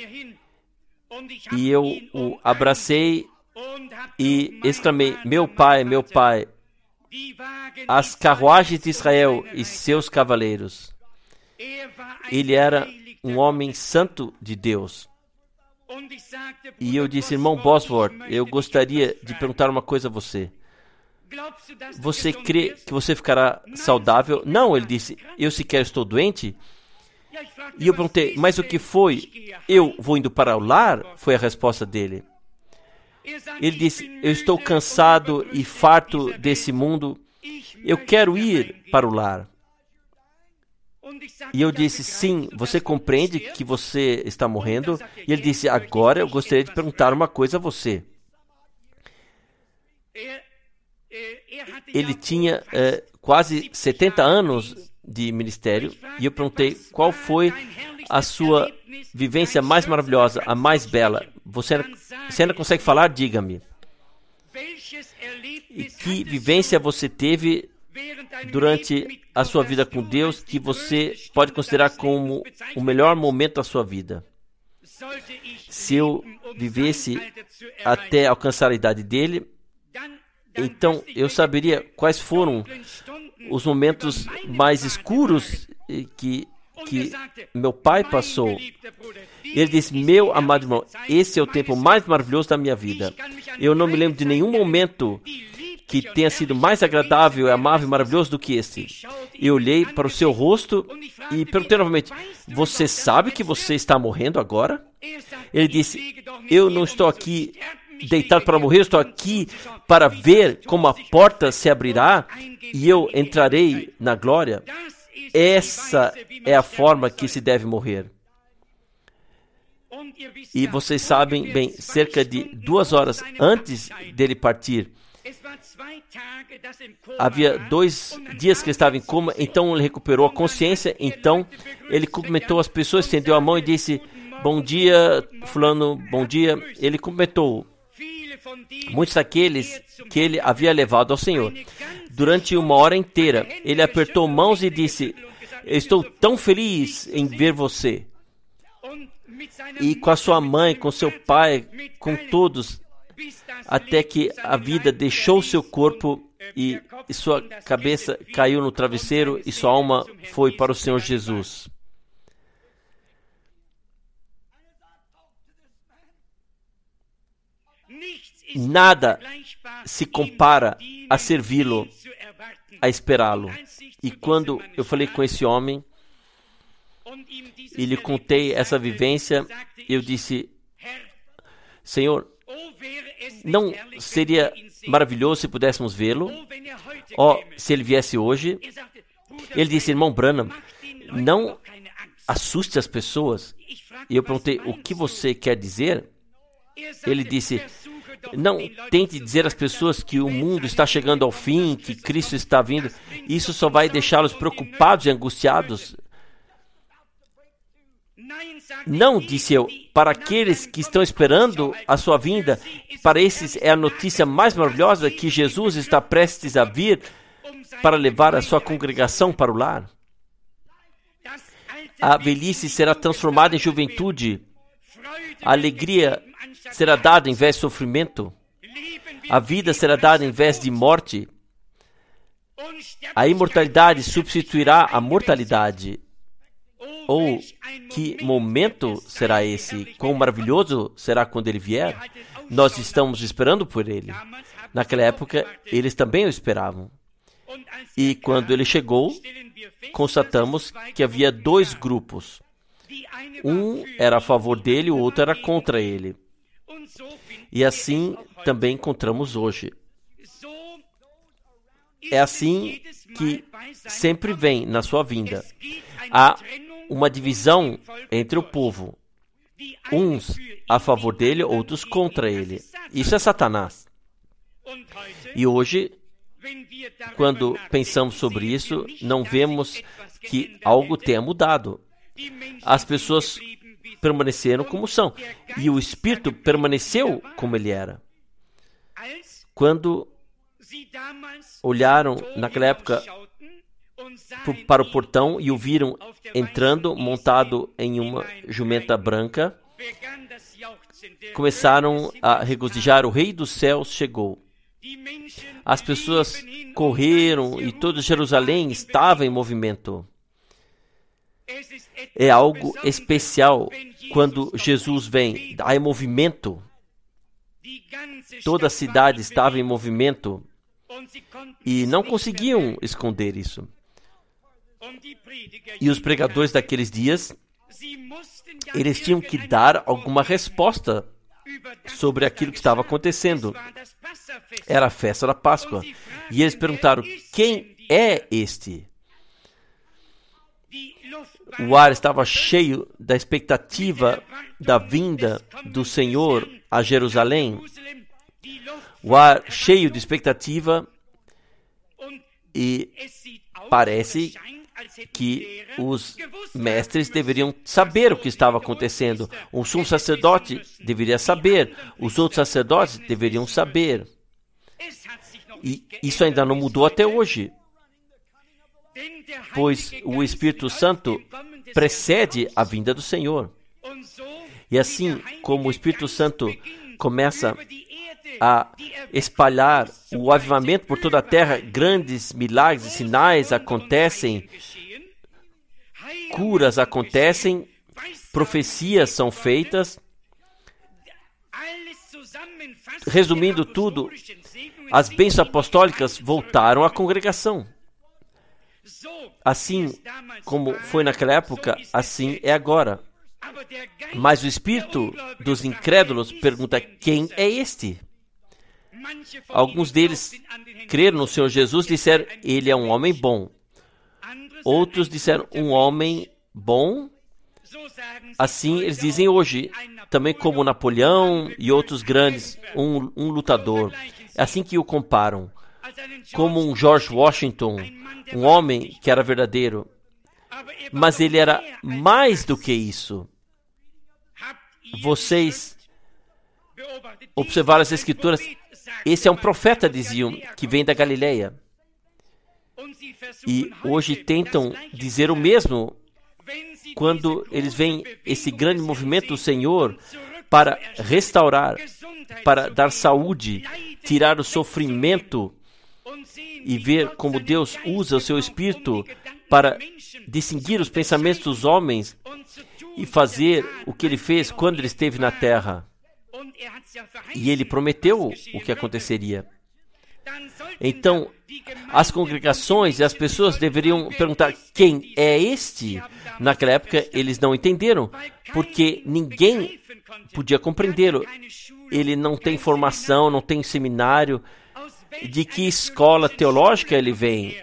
e eu o abracei e exclamei, meu pai, meu pai, as carruagens de Israel e seus cavaleiros. Ele era um homem santo de Deus. E eu disse, irmão Bosworth, eu gostaria de perguntar uma coisa a você. Você crê que você ficará saudável? Não, ele disse, eu sequer estou doente. E eu perguntei, mas o que foi? Eu vou indo para o lar? Foi a resposta dele. Ele disse, eu estou cansado e farto desse mundo. Eu quero ir para o lar. E eu disse, sim, você compreende que você está morrendo? E ele disse, agora eu gostaria de perguntar uma coisa a você. Ele tinha eh, quase setenta anos de ministério e eu perguntei, qual foi a sua vivência mais maravilhosa, a mais bela? Você, você ainda consegue falar? Diga-me. E que vivência você teve durante a sua vida com Deus que você pode considerar como o melhor momento da sua vida? Se eu vivesse até alcançar a idade dele, então eu saberia quais foram os momentos mais escuros que, que meu pai passou. Ele disse, meu amado irmão, esse é o tempo mais maravilhoso da minha vida. Eu não me lembro de nenhum momento que tenha sido mais agradável, amável e maravilhoso do que esse. Eu olhei para o seu rosto e perguntei novamente, você sabe que você está morrendo agora? Ele disse, eu não estou aqui deitado para morrer, eu estou aqui para ver como a porta se abrirá e eu entrarei na glória. Essa é a forma que se deve morrer. E vocês sabem, bem, cerca de duas horas antes dele partir, havia dois dias que ele estava em coma, então ele recuperou a consciência, então ele cumprimentou as pessoas, estendeu a mão e disse, bom dia, fulano, bom dia. Ele cumprimentou muitos daqueles que ele havia levado ao Senhor. Durante uma hora inteira, ele apertou mãos e disse, eu estou tão feliz em ver você. E com a sua mãe, com seu pai, com todos, até que a vida deixou seu corpo e, e sua cabeça caiu no travesseiro e sua alma foi para o Senhor Jesus. nada se compara a servi-lo, a esperá-lo. E quando eu falei com esse homem e lhe contei essa vivência, eu disse: Senhor, não seria maravilhoso se pudéssemos vê-lo? Ó, oh, se ele viesse hoje. Ele disse: irmão Branham, não assuste as pessoas. E eu perguntei: o que você quer dizer? Ele disse: não tente dizer às pessoas que o mundo está chegando ao fim, que Cristo está vindo. Isso só vai deixá-los preocupados e angustiados. Não, disse eu, para aqueles que estão esperando a sua vinda, para esses é a notícia mais maravilhosa que Jesus está prestes a vir para levar a sua congregação para o lar. A velhice será transformada em juventude. A alegria será dada em vez de sofrimento. A vida será dada em vez de morte. A imortalidade substituirá a mortalidade. Ou que momento será esse? Quão maravilhoso será quando ele vier? Nós estamos esperando por ele. Naquela época, eles também o esperavam. E quando ele chegou, constatamos que havia dois grupos. Um era a favor dele, o outro era contra ele. E assim também encontramos hoje. É assim que sempre vem na sua vinda. Há uma divisão entre o povo. Uns a favor dele, outros contra ele. Isso é Satanás. E hoje, quando pensamos sobre isso, não vemos que algo tenha mudado. As pessoas permaneceram como são. E o Espírito permaneceu como ele era. Quando olharam, naquela época, para o portão e o viram entrando, montado em uma jumenta branca, começaram a regozijar: o Rei dos Céus chegou. As pessoas correram e toda Jerusalém estava em movimento. É algo especial quando Jesus vem. Há movimento. Toda a cidade estava em movimento e não conseguiam esconder isso. E os pregadores daqueles dias, eles tinham que dar alguma resposta sobre aquilo que estava acontecendo. Era a festa da Páscoa. E eles perguntaram: quem é este? O ar estava cheio da expectativa da vinda do Senhor a Jerusalém. O ar cheio de expectativa, e parece que os mestres deveriam saber o que estava acontecendo. O sumo sacerdote deveria saber. Os outros sacerdotes deveriam saber. E isso ainda não mudou até hoje. Pois o Espírito Santo precede a vinda do Senhor. E assim como o Espírito Santo começa a espalhar o avivamento por toda a terra, grandes milagres e sinais acontecem, curas acontecem, profecias são feitas. Resumindo tudo, as bênçãos apostólicas voltaram à congregação. Assim como foi naquela época, assim é agora. Mas o espírito dos incrédulos pergunta: quem é este? Alguns deles creram no Senhor Jesus e disseram: ele é um homem bom. Outros disseram: um homem bom. Assim eles dizem hoje, também como Napoleão e outros grandes, um, um lutador. É assim que o comparam. Como um George Washington, um homem que era verdadeiro. Mas ele era mais do que isso. Vocês observaram as Escrituras? Esse é um profeta, diziam, que vem da Galileia. E hoje tentam dizer o mesmo quando eles veem esse grande movimento do Senhor para restaurar, para dar saúde, tirar o sofrimento e ver como Deus usa o seu Espírito para distinguir os pensamentos dos homens e fazer o que Ele fez quando Ele esteve na terra. E ele prometeu o que aconteceria. Então, as congregações e as pessoas deveriam perguntar: quem é este? Naquela época, eles não entenderam, porque ninguém podia compreendê-lo. Ele não tem formação, não tem seminário. De que escola teológica ele vem?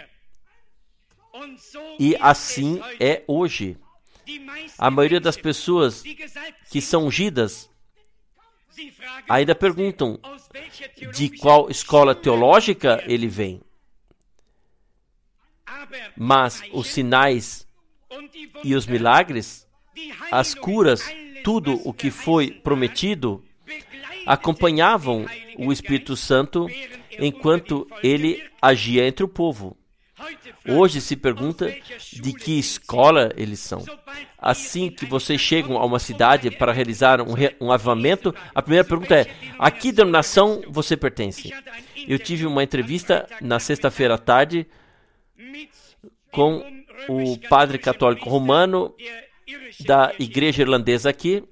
E assim é hoje. A maioria das pessoas que são ungidas ainda perguntam de qual escola teológica ele vem. Mas os sinais e os milagres, as curas, tudo o que foi prometido, acompanhavam o Espírito Santo enquanto ele agia entre o povo. Hoje se pergunta de que escola eles são. Assim que vocês chegam a uma cidade para realizar um, re, um avivamento, a primeira pergunta é: a que denominação você pertence? Eu tive uma entrevista na sexta-feira à tarde com o padre católico romano da igreja irlandesa aqui.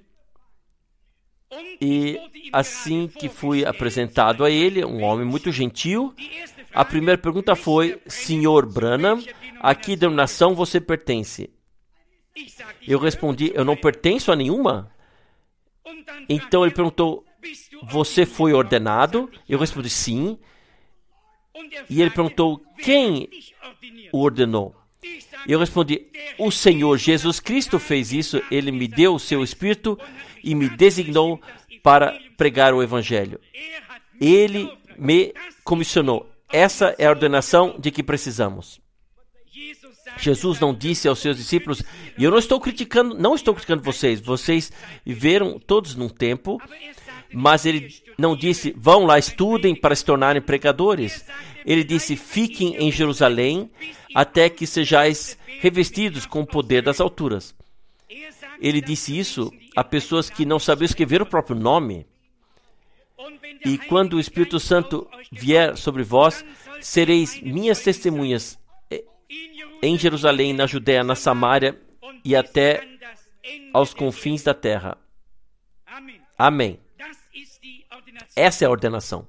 E assim que fui apresentado a ele, um homem muito gentil, a primeira pergunta foi: senhor Branham, a que denominação você pertence? Eu respondi: eu não pertenço a nenhuma. Então ele perguntou: você foi ordenado? Eu respondi: sim. E ele perguntou: quem o ordenou? Eu respondi: o Senhor Jesus Cristo fez isso. Ele me deu o seu Espírito e me designou para pregar o Evangelho. Ele me comissionou. Essa é a ordenação de que precisamos. Jesus não disse aos seus discípulos, e eu não estou criticando, não estou criticando vocês, vocês viveram todos num tempo, mas ele não disse: vão lá, estudem para se tornarem pregadores. Ele disse: fiquem em Jerusalém até que sejais revestidos com o poder das alturas. Ele disse isso a pessoas que não sabiam escrever o próprio nome. E quando o Espírito Santo vier sobre vós, sereis minhas testemunhas em Jerusalém, na Judéia, na Samária e até aos confins da terra. Amém. Essa é a ordenação.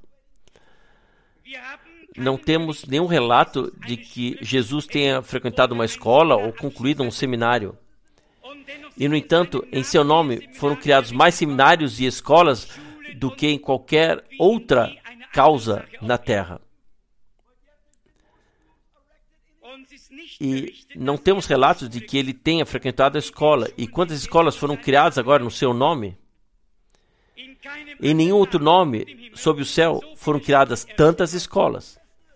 Não temos nenhum relato de que Jesus tenha frequentado uma escola ou concluído um seminário. E, no entanto, em seu nome foram criados mais seminários e escolas do que em qualquer outra causa na terra. E não temos relatos de que ele tenha frequentado a escola. E quantas escolas foram criadas agora no seu nome? Em nenhum outro nome sob o céu foram criadas tantas escolas.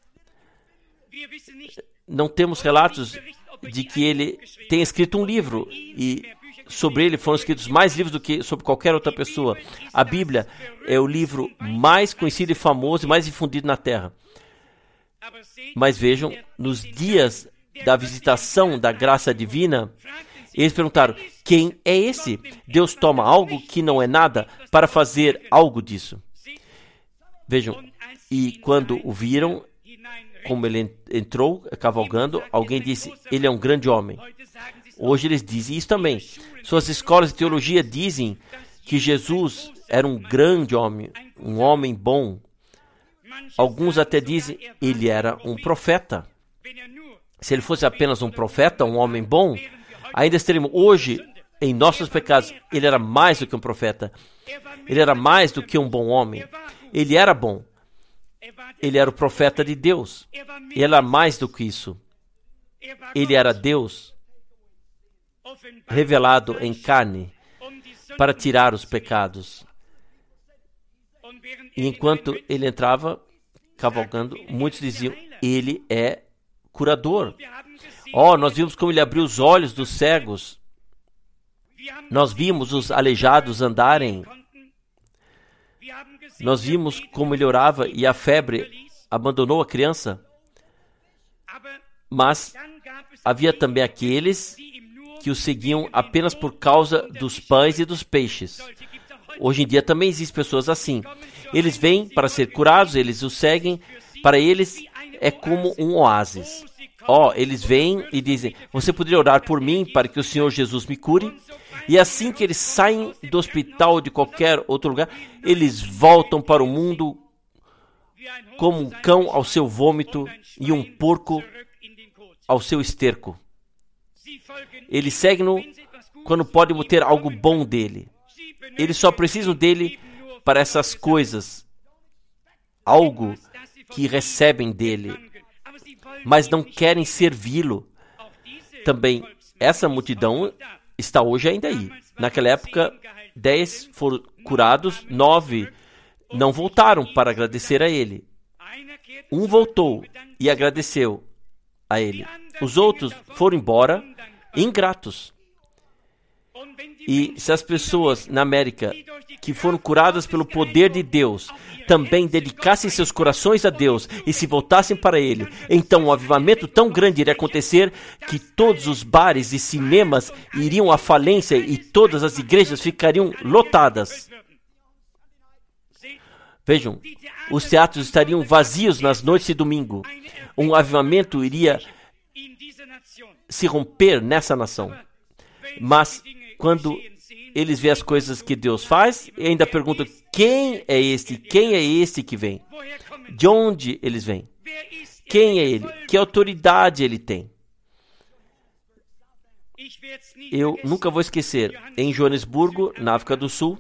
Não temos relatos de que ele tenha escrito um livro e sobre ele foram escritos mais livros do que sobre qualquer outra pessoa. A Bíblia é o livro mais conhecido e famoso e mais difundido na terra. Mas vejam, nos dias da visitação da graça divina, eles perguntaram: quem é esse? Deus toma algo que não é nada para fazer algo disso. Vejam, e quando o viram, como ele entrou cavalgando, alguém disse: ele é um grande homem. Hoje eles dizem isso também. Suas escolas de teologia dizem que Jesus era um grande homem, um homem bom. Alguns até dizem ele era um profeta. Se ele fosse apenas um profeta, um homem bom, ainda estaríamos hoje em nossos pecados. Ele era mais do que um profeta. Ele era mais do que um bom homem. Ele era bom. Ele era o profeta de Deus. Ele era mais do que isso. Ele era Deus revelado em carne para tirar os pecados. E enquanto ele entrava cavalgando, muitos diziam: ele é curador. Oh, nós vimos como ele abriu os olhos dos cegos. Nós vimos os aleijados andarem. Nós vimos como ele orava e a febre abandonou a criança. Mas havia também aqueles que o seguiam apenas por causa dos pães e dos peixes. Hoje em dia também existem pessoas assim. Eles vêm para ser curados, eles o seguem. Para eles é como um oásis. Ó, oh, eles vêm e dizem: você poderia orar por mim para que o Senhor Jesus me cure? E assim que eles saem do hospital ou de qualquer outro lugar, eles voltam para o mundo como um cão ao seu vômito e um porco ao seu esterco. Eles seguem-no quando podem ter algo bom dele. Eles só precisam dele para essas coisas, algo que recebem dele, mas não querem servi-lo. Também essa multidão está hoje ainda aí. Naquela época, dez foram curados, nove não voltaram para agradecer a ele. Um voltou e agradeceu a ele. Os outros foram embora ingratos. E se as pessoas na América que foram curadas pelo poder de Deus também dedicassem seus corações a Deus e se voltassem para Ele, então um avivamento tão grande iria acontecer que todos os bares e cinemas iriam à falência e todas as igrejas ficariam lotadas. Vejam, os teatros estariam vazios nas noites de domingo. Um avivamento iria se romper nessa nação. Mas quando eles veem as coisas que Deus faz, e ainda perguntam: quem é este? Quem é este que vem? De onde eles vêm? Quem é ele? Que autoridade ele tem? Eu nunca vou esquecer, em Joanesburgo, na África do Sul,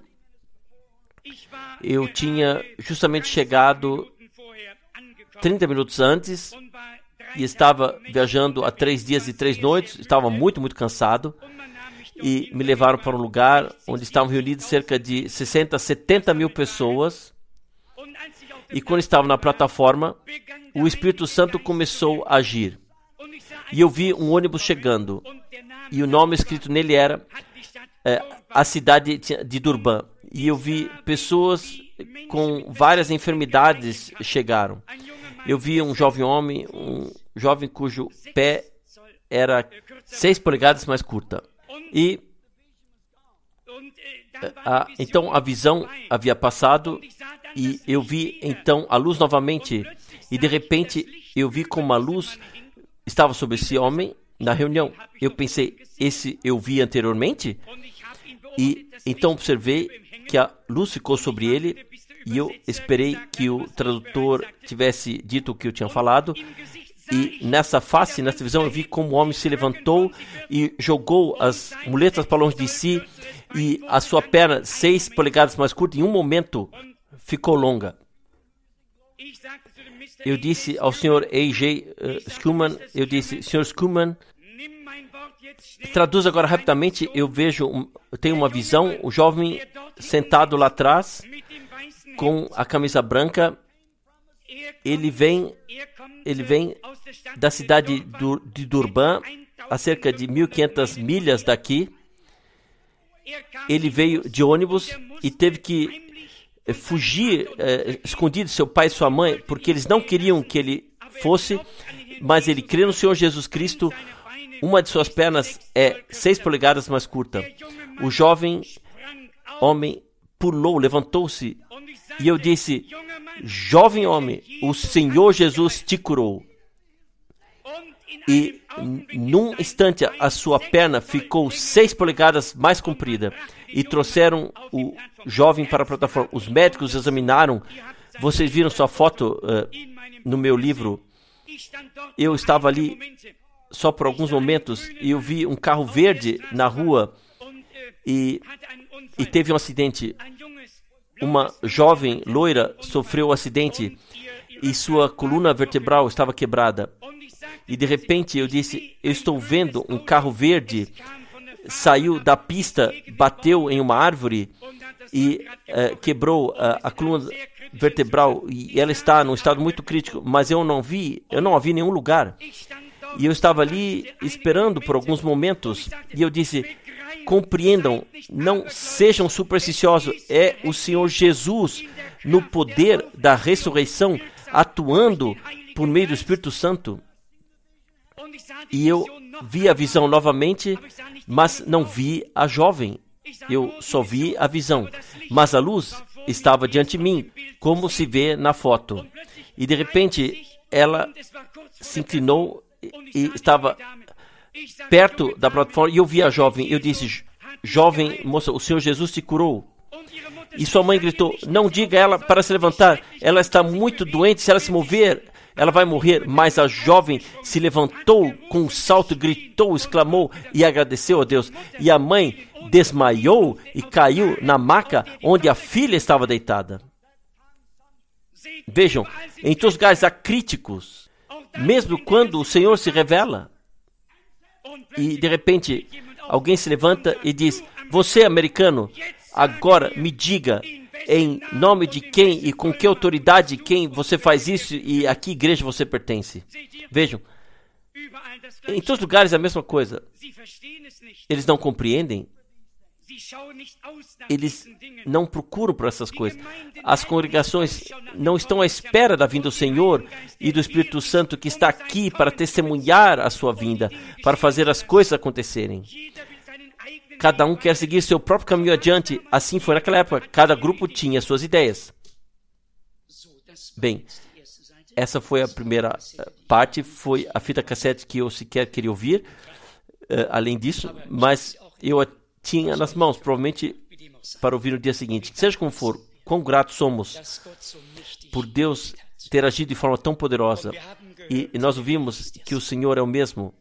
eu tinha justamente chegado trinta minutos antes e estava viajando há três dias e três noites, estava muito, muito cansado. E me levaram para um lugar onde estavam reunidos cerca de sessenta, setenta mil pessoas. E quando estava na plataforma, o Espírito Santo começou a agir. E eu vi um ônibus chegando. E o nome escrito nele era é, a cidade de Durban. E eu vi pessoas com várias enfermidades chegaram. Eu vi um jovem homem, um jovem cujo pé era seis polegadas mais curta. E a, então a visão havia passado e eu vi então a luz novamente. E de repente eu vi como a luz estava sobre esse homem na reunião. Eu pensei, esse eu vi anteriormente? E então observei que a luz ficou sobre ele e eu esperei que o tradutor tivesse dito o que eu tinha falado. E nessa face, nessa visão, eu vi como o homem se levantou e jogou as muletas para longe de si e a sua perna, seis polegadas mais curta, em um momento ficou longa. Eu disse ao senhor A J Uh, Schumann, eu disse, senhor Schumann, traduz agora rapidamente. Eu vejo, um, eu tenho uma visão, o jovem sentado lá atrás com a camisa branca. Ele vem, ele vem da cidade de Durban, a cerca de mil e quinhentas milhas daqui. Ele veio de ônibus e teve que fugir, eh, escondido de seu pai e sua mãe, porque eles não queriam que ele fosse, mas ele crê no Senhor Jesus Cristo. Uma de suas pernas é seis polegadas mais curta. O jovem homem pulou, levantou-se, e eu disse: jovem homem, o Senhor Jesus te curou. E num instante a sua perna ficou seis polegadas mais comprida. E trouxeram o jovem para a plataforma. Os médicos examinaram. Vocês viram sua foto uh, no meu livro. Eu estava ali só por alguns momentos e eu vi um carro verde na rua e, e teve um acidente. Uma jovem loira sofreu um acidente e sua coluna vertebral estava quebrada. E de repente eu disse: eu estou vendo um carro verde, saiu da pista, bateu em uma árvore e uh, quebrou uh, a coluna vertebral e ela está num estado muito crítico, mas eu não vi, eu não a vi em nenhum lugar. E eu estava ali esperando por alguns momentos e eu disse: compreendam, não sejam supersticiosos, é o Senhor Jesus no poder da ressurreição, atuando por meio do Espírito Santo. E eu vi a visão novamente, mas não vi a jovem. Eu só vi a visão, mas a luz estava diante de mim, como se vê na foto. E de repente ela se inclinou e estava perto da plataforma e eu vi a jovem. Eu disse: jovem moça, o Senhor Jesus te curou. E sua mãe gritou, não diga a ela para se levantar, ela está muito doente, se ela se mover, ela vai morrer. Mas a jovem se levantou com um salto, gritou, exclamou e agradeceu a Deus. E a mãe desmaiou e caiu na maca onde a filha estava deitada. Vejam, em todos os lugares há críticos, mesmo quando o Senhor se revela. E de repente, alguém se levanta e diz, você americano, agora me diga em nome de quem e com que autoridade quem você faz isso e a que igreja você pertence. Vejam, em todos os lugares é a mesma coisa. Eles não compreendem. Eles não procuram por essas coisas. As congregações não estão à espera da vinda do Senhor e do Espírito Santo que está aqui para testemunhar a sua vinda, para fazer as coisas acontecerem. Cada um quer seguir seu próprio caminho adiante. Assim foi naquela época. Cada grupo tinha suas ideias. Bem, essa foi a primeira parte. Foi a fita cassete que eu sequer queria ouvir. Uh, além disso, mas eu a tinha nas mãos, provavelmente para ouvir no dia seguinte. Seja como for, quão gratos somos por Deus ter agido de forma tão poderosa. E, e nós ouvimos que o Senhor é o mesmo.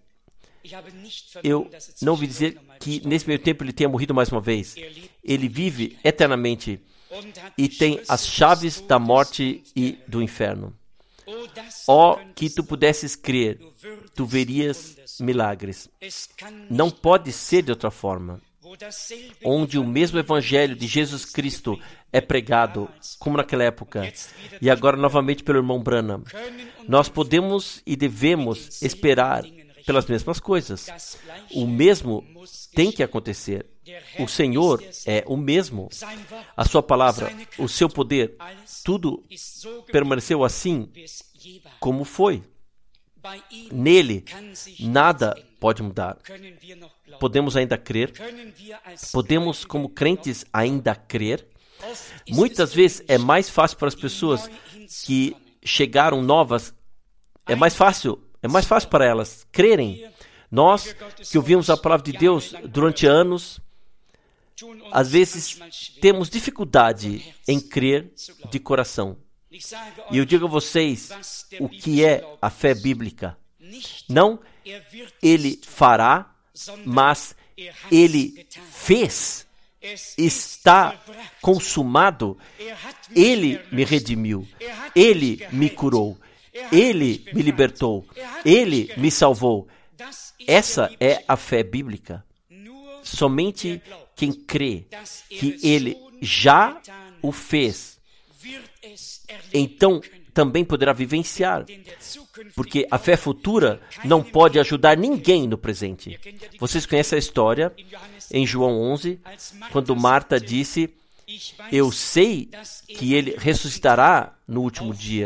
Eu não ouvi dizer que nesse meio tempo ele tenha morrido mais uma vez. Ele vive eternamente e tem as chaves da morte e do inferno. Ó, que tu pudesses crer, tu verias milagres. Não pode ser de outra forma. Onde o mesmo evangelho de Jesus Cristo é pregado, como naquela época, e agora novamente pelo irmão Branham, nós podemos e devemos esperar pelas mesmas coisas. O mesmo tem que acontecer. O Senhor é o mesmo. A sua palavra, o seu poder, tudo permaneceu assim como foi. Nele, nada pode mudar. Podemos ainda crer? Podemos, como crentes, ainda crer? Muitas vezes é mais fácil para as pessoas que chegaram novas, é mais fácil, é mais fácil para elas crerem. Nós, que ouvimos a palavra de Deus durante anos, às vezes temos dificuldade em crer de coração. E eu digo a vocês o que é a fé bíblica. Não ele fará, mas ele fez. Está consumado. Ele me redimiu. Ele me curou. Ele me libertou. Ele me salvou. Essa é a fé bíblica. Somente quem crê que ele já o fez, então também poderá vivenciar, porque a fé futura não pode ajudar ninguém no presente. Vocês conhecem a história em João onze, quando Marta disse, eu sei que ele ressuscitará no último dia.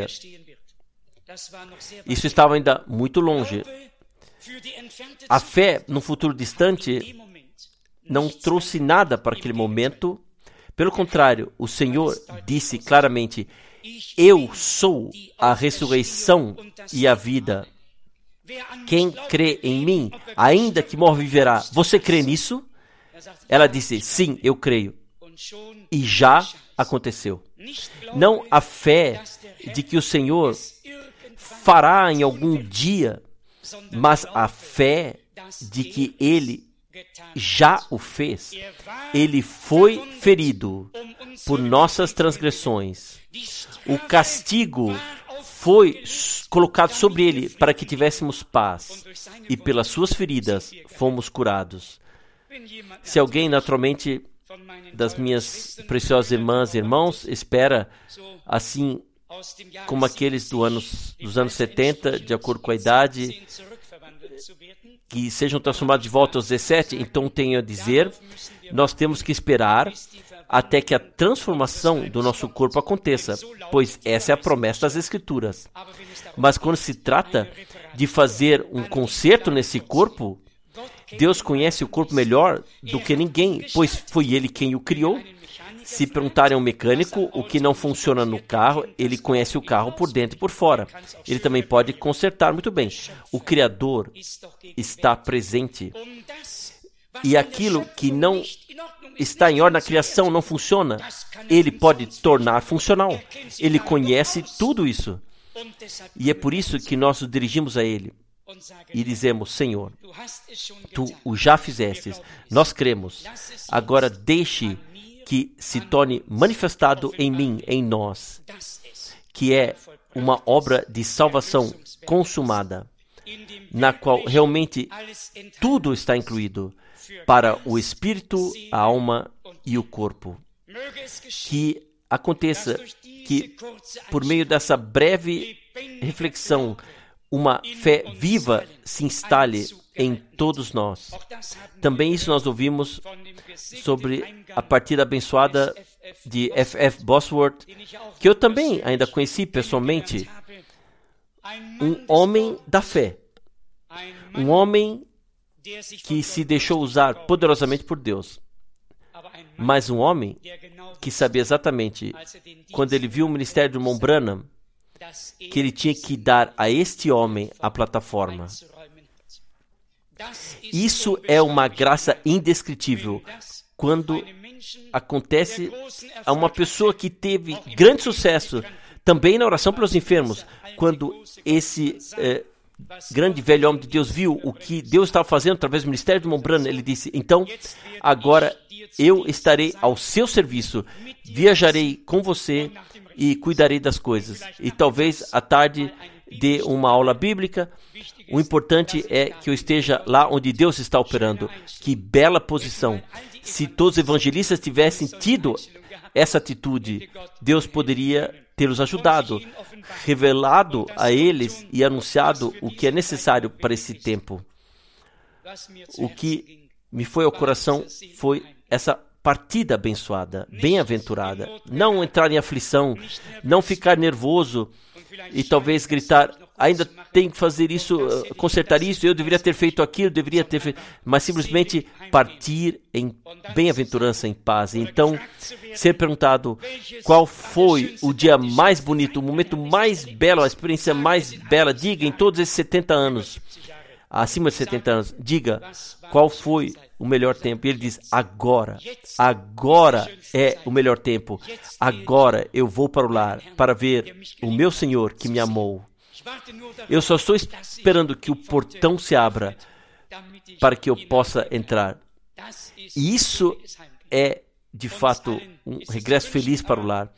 Isso estava ainda muito longe. A fé no futuro distante não trouxe nada para aquele momento. Pelo contrário, o Senhor disse claramente, eu sou a ressurreição e a vida. Quem crê em mim, ainda que morra, viverá. Você crê nisso? Ela disse, sim, eu creio. E já aconteceu. Não a fé de que o Senhor fará em algum dia, mas a fé de que Ele já o fez. Ele foi ferido por nossas transgressões. O castigo foi colocado sobre ele para que tivéssemos paz. E pelas suas feridas fomos curados. Se alguém, naturalmente, das minhas preciosas irmãs e irmãos, espera, assim como aqueles do anos, dos anos setenta, de acordo com a idade, que sejam transformados de volta aos dezessete, então tenho a dizer, nós temos que esperar até que a transformação do nosso corpo aconteça, pois essa é a promessa das Escrituras. Mas quando se trata de fazer um conserto nesse corpo, Deus conhece o corpo melhor do que ninguém, pois foi Ele quem o criou. Se perguntarem ao mecânico o que não funciona no carro, ele conhece o carro por dentro e por fora. Ele também pode consertar muito bem. O Criador está presente. e aquilo que não está em ordem na criação não funciona, Ele pode tornar funcional. Ele conhece tudo isso. E é por isso que nós nos dirigimos a Ele e dizemos: Senhor, Tu o já fizestes, nós cremos. Agora deixe que se torne manifestado em mim, em nós, que é uma obra de salvação consumada, na qual realmente tudo está incluído para o espírito, a alma e o corpo. Que aconteça que, por meio dessa breve reflexão, uma fé viva se instale em todos nós. Também isso nós ouvimos sobre a partida abençoada de F F Bosworth, que eu também ainda conheci pessoalmente. Um homem da fé. Um homem que se deixou usar poderosamente por Deus. Mas um homem que sabia exatamente, quando ele viu o ministério de Mont Branham, que ele tinha que dar a este homem a plataforma. Isso é uma graça indescritível. Quando acontece a uma pessoa que teve grande sucesso, também na oração pelos enfermos, quando esse eh, grande velho homem de Deus viu o que Deus estava fazendo através do ministério de Mont Branham, ele disse: então, agora eu estarei ao seu serviço, viajarei com você e cuidarei das coisas. E talvez à tarde dê uma aula bíblica. O importante é que eu esteja lá onde Deus está operando. Que bela posição! Se todos os evangelistas tivessem tido essa atitude, Deus poderia tê-los ajudado, revelado a eles e anunciado o que é necessário para esse tempo. O que me foi ao coração foi essa partida abençoada, bem-aventurada. Não entrar em aflição, não ficar nervoso e talvez gritar: ainda tenho que fazer isso, consertar isso, eu deveria ter feito aquilo, deveria ter feito... Mas simplesmente partir em bem-aventurança, em paz. Então, ser perguntado qual foi o dia mais bonito, o momento mais belo, a experiência mais bela, diga, em todos esses setenta anos, acima de setenta anos, diga qual foi o melhor tempo. E ele diz: agora, agora é o melhor tempo. Agora eu vou para o lar para ver o meu Senhor que me amou. Eu só estou esperando que o portão se abra para que eu possa entrar. E isso é, de fato, um regresso feliz para o lar.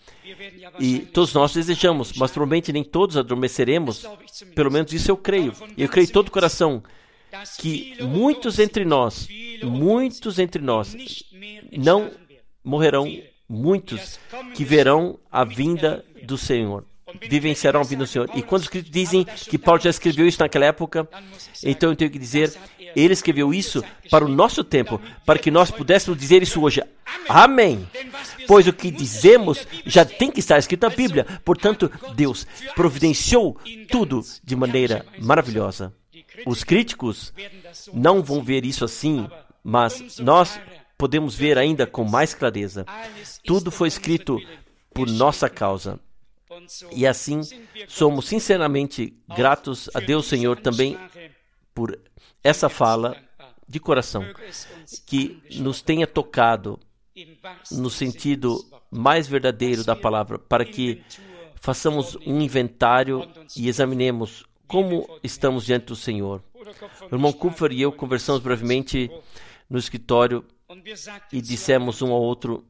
E todos nós desejamos, mas provavelmente nem todos adormeceremos. Pelo menos isso eu creio. Eu creio de todo o coração que muitos entre nós, muitos entre nós, não morrerão, muitos que verão a vinda do Senhor, vivenciarão a vinda do Senhor. E quando os escritos dizem que Paulo já escreveu isso naquela época, então eu tenho que dizer, ele escreveu isso para o nosso tempo, para que nós pudéssemos dizer isso hoje. Amém! Pois o que dizemos já tem que estar escrito na Bíblia. Portanto, Deus providenciou tudo de maneira maravilhosa. Os críticos não vão ver isso assim, mas nós podemos ver ainda com mais clareza. Tudo foi escrito por nossa causa. E assim, somos sinceramente gratos a Deus, Senhor, também por essa fala de coração, que nos tenha tocado no sentido mais verdadeiro da palavra, para que façamos um inventário e examinemos como estamos diante do Senhor. O irmão Kupfer e eu conversamos brevemente no escritório e dissemos um ao outro: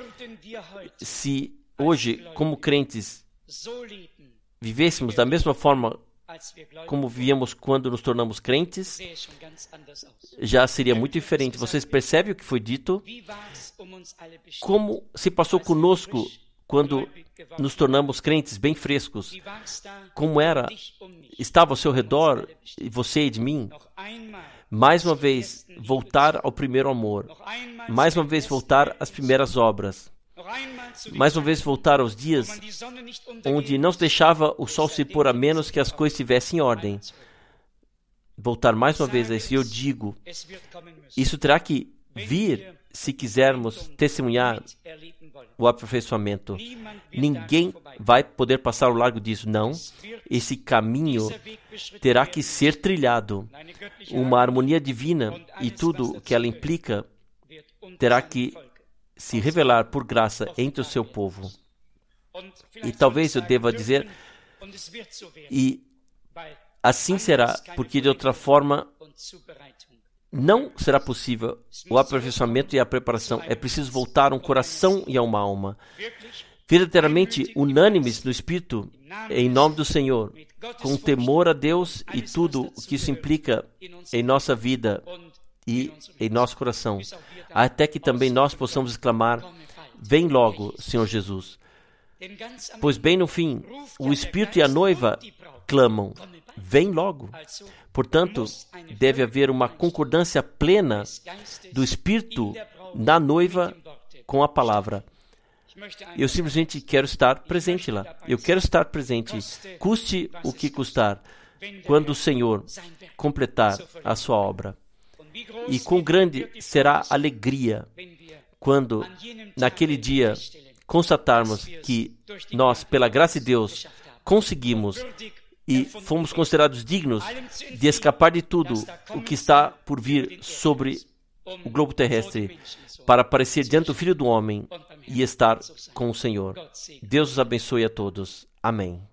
se hoje, como crentes, vivêssemos da mesma forma como vivíamos quando nos tornamos crentes, já seria muito diferente. Vocês percebem o que foi dito? Como se passou conosco quando nos tornamos crentes bem frescos? Como era? Estava ao seu redor, você e de mim? Mais uma vez, voltar ao primeiro amor. Mais uma vez, voltar às primeiras obras. Mais uma vez, voltar aos dias onde não se deixava o sol se pôr a menos que as coisas estivessem em ordem. Voltar mais uma vez a isso. E eu digo, isso terá que vir se quisermos testemunhar o aperfeiçoamento. Ninguém vai poder passar ao largo disso, não. Esse caminho terá que ser trilhado. Uma harmonia divina e tudo o que ela implica terá que se revelar por graça entre o seu povo. E talvez eu deva dizer, e assim será, porque de outra forma não será possível o aperfeiçoamento e a preparação. É preciso voltar um coração e a uma alma verdadeiramente unânimes no Espírito, em nome do Senhor, com temor a Deus e tudo o que isso implica em nossa vida e em nosso coração, até que também nós possamos exclamar: vem logo, Senhor Jesus. Pois bem no fim, o Espírito e a noiva clamam: vem logo. Portanto, deve haver uma concordância plena do Espírito na noiva com a palavra. Eu simplesmente quero estar presente lá. Eu quero estar presente, custe o que custar, quando o Senhor completar a sua obra. E quão grande será a alegria quando, naquele dia, constatarmos que nós, pela graça de Deus, conseguimos e fomos considerados dignos de escapar de tudo o que está por vir sobre o globo terrestre, para aparecer diante do Filho do Homem e estar com o Senhor. Deus os abençoe a todos. Amém.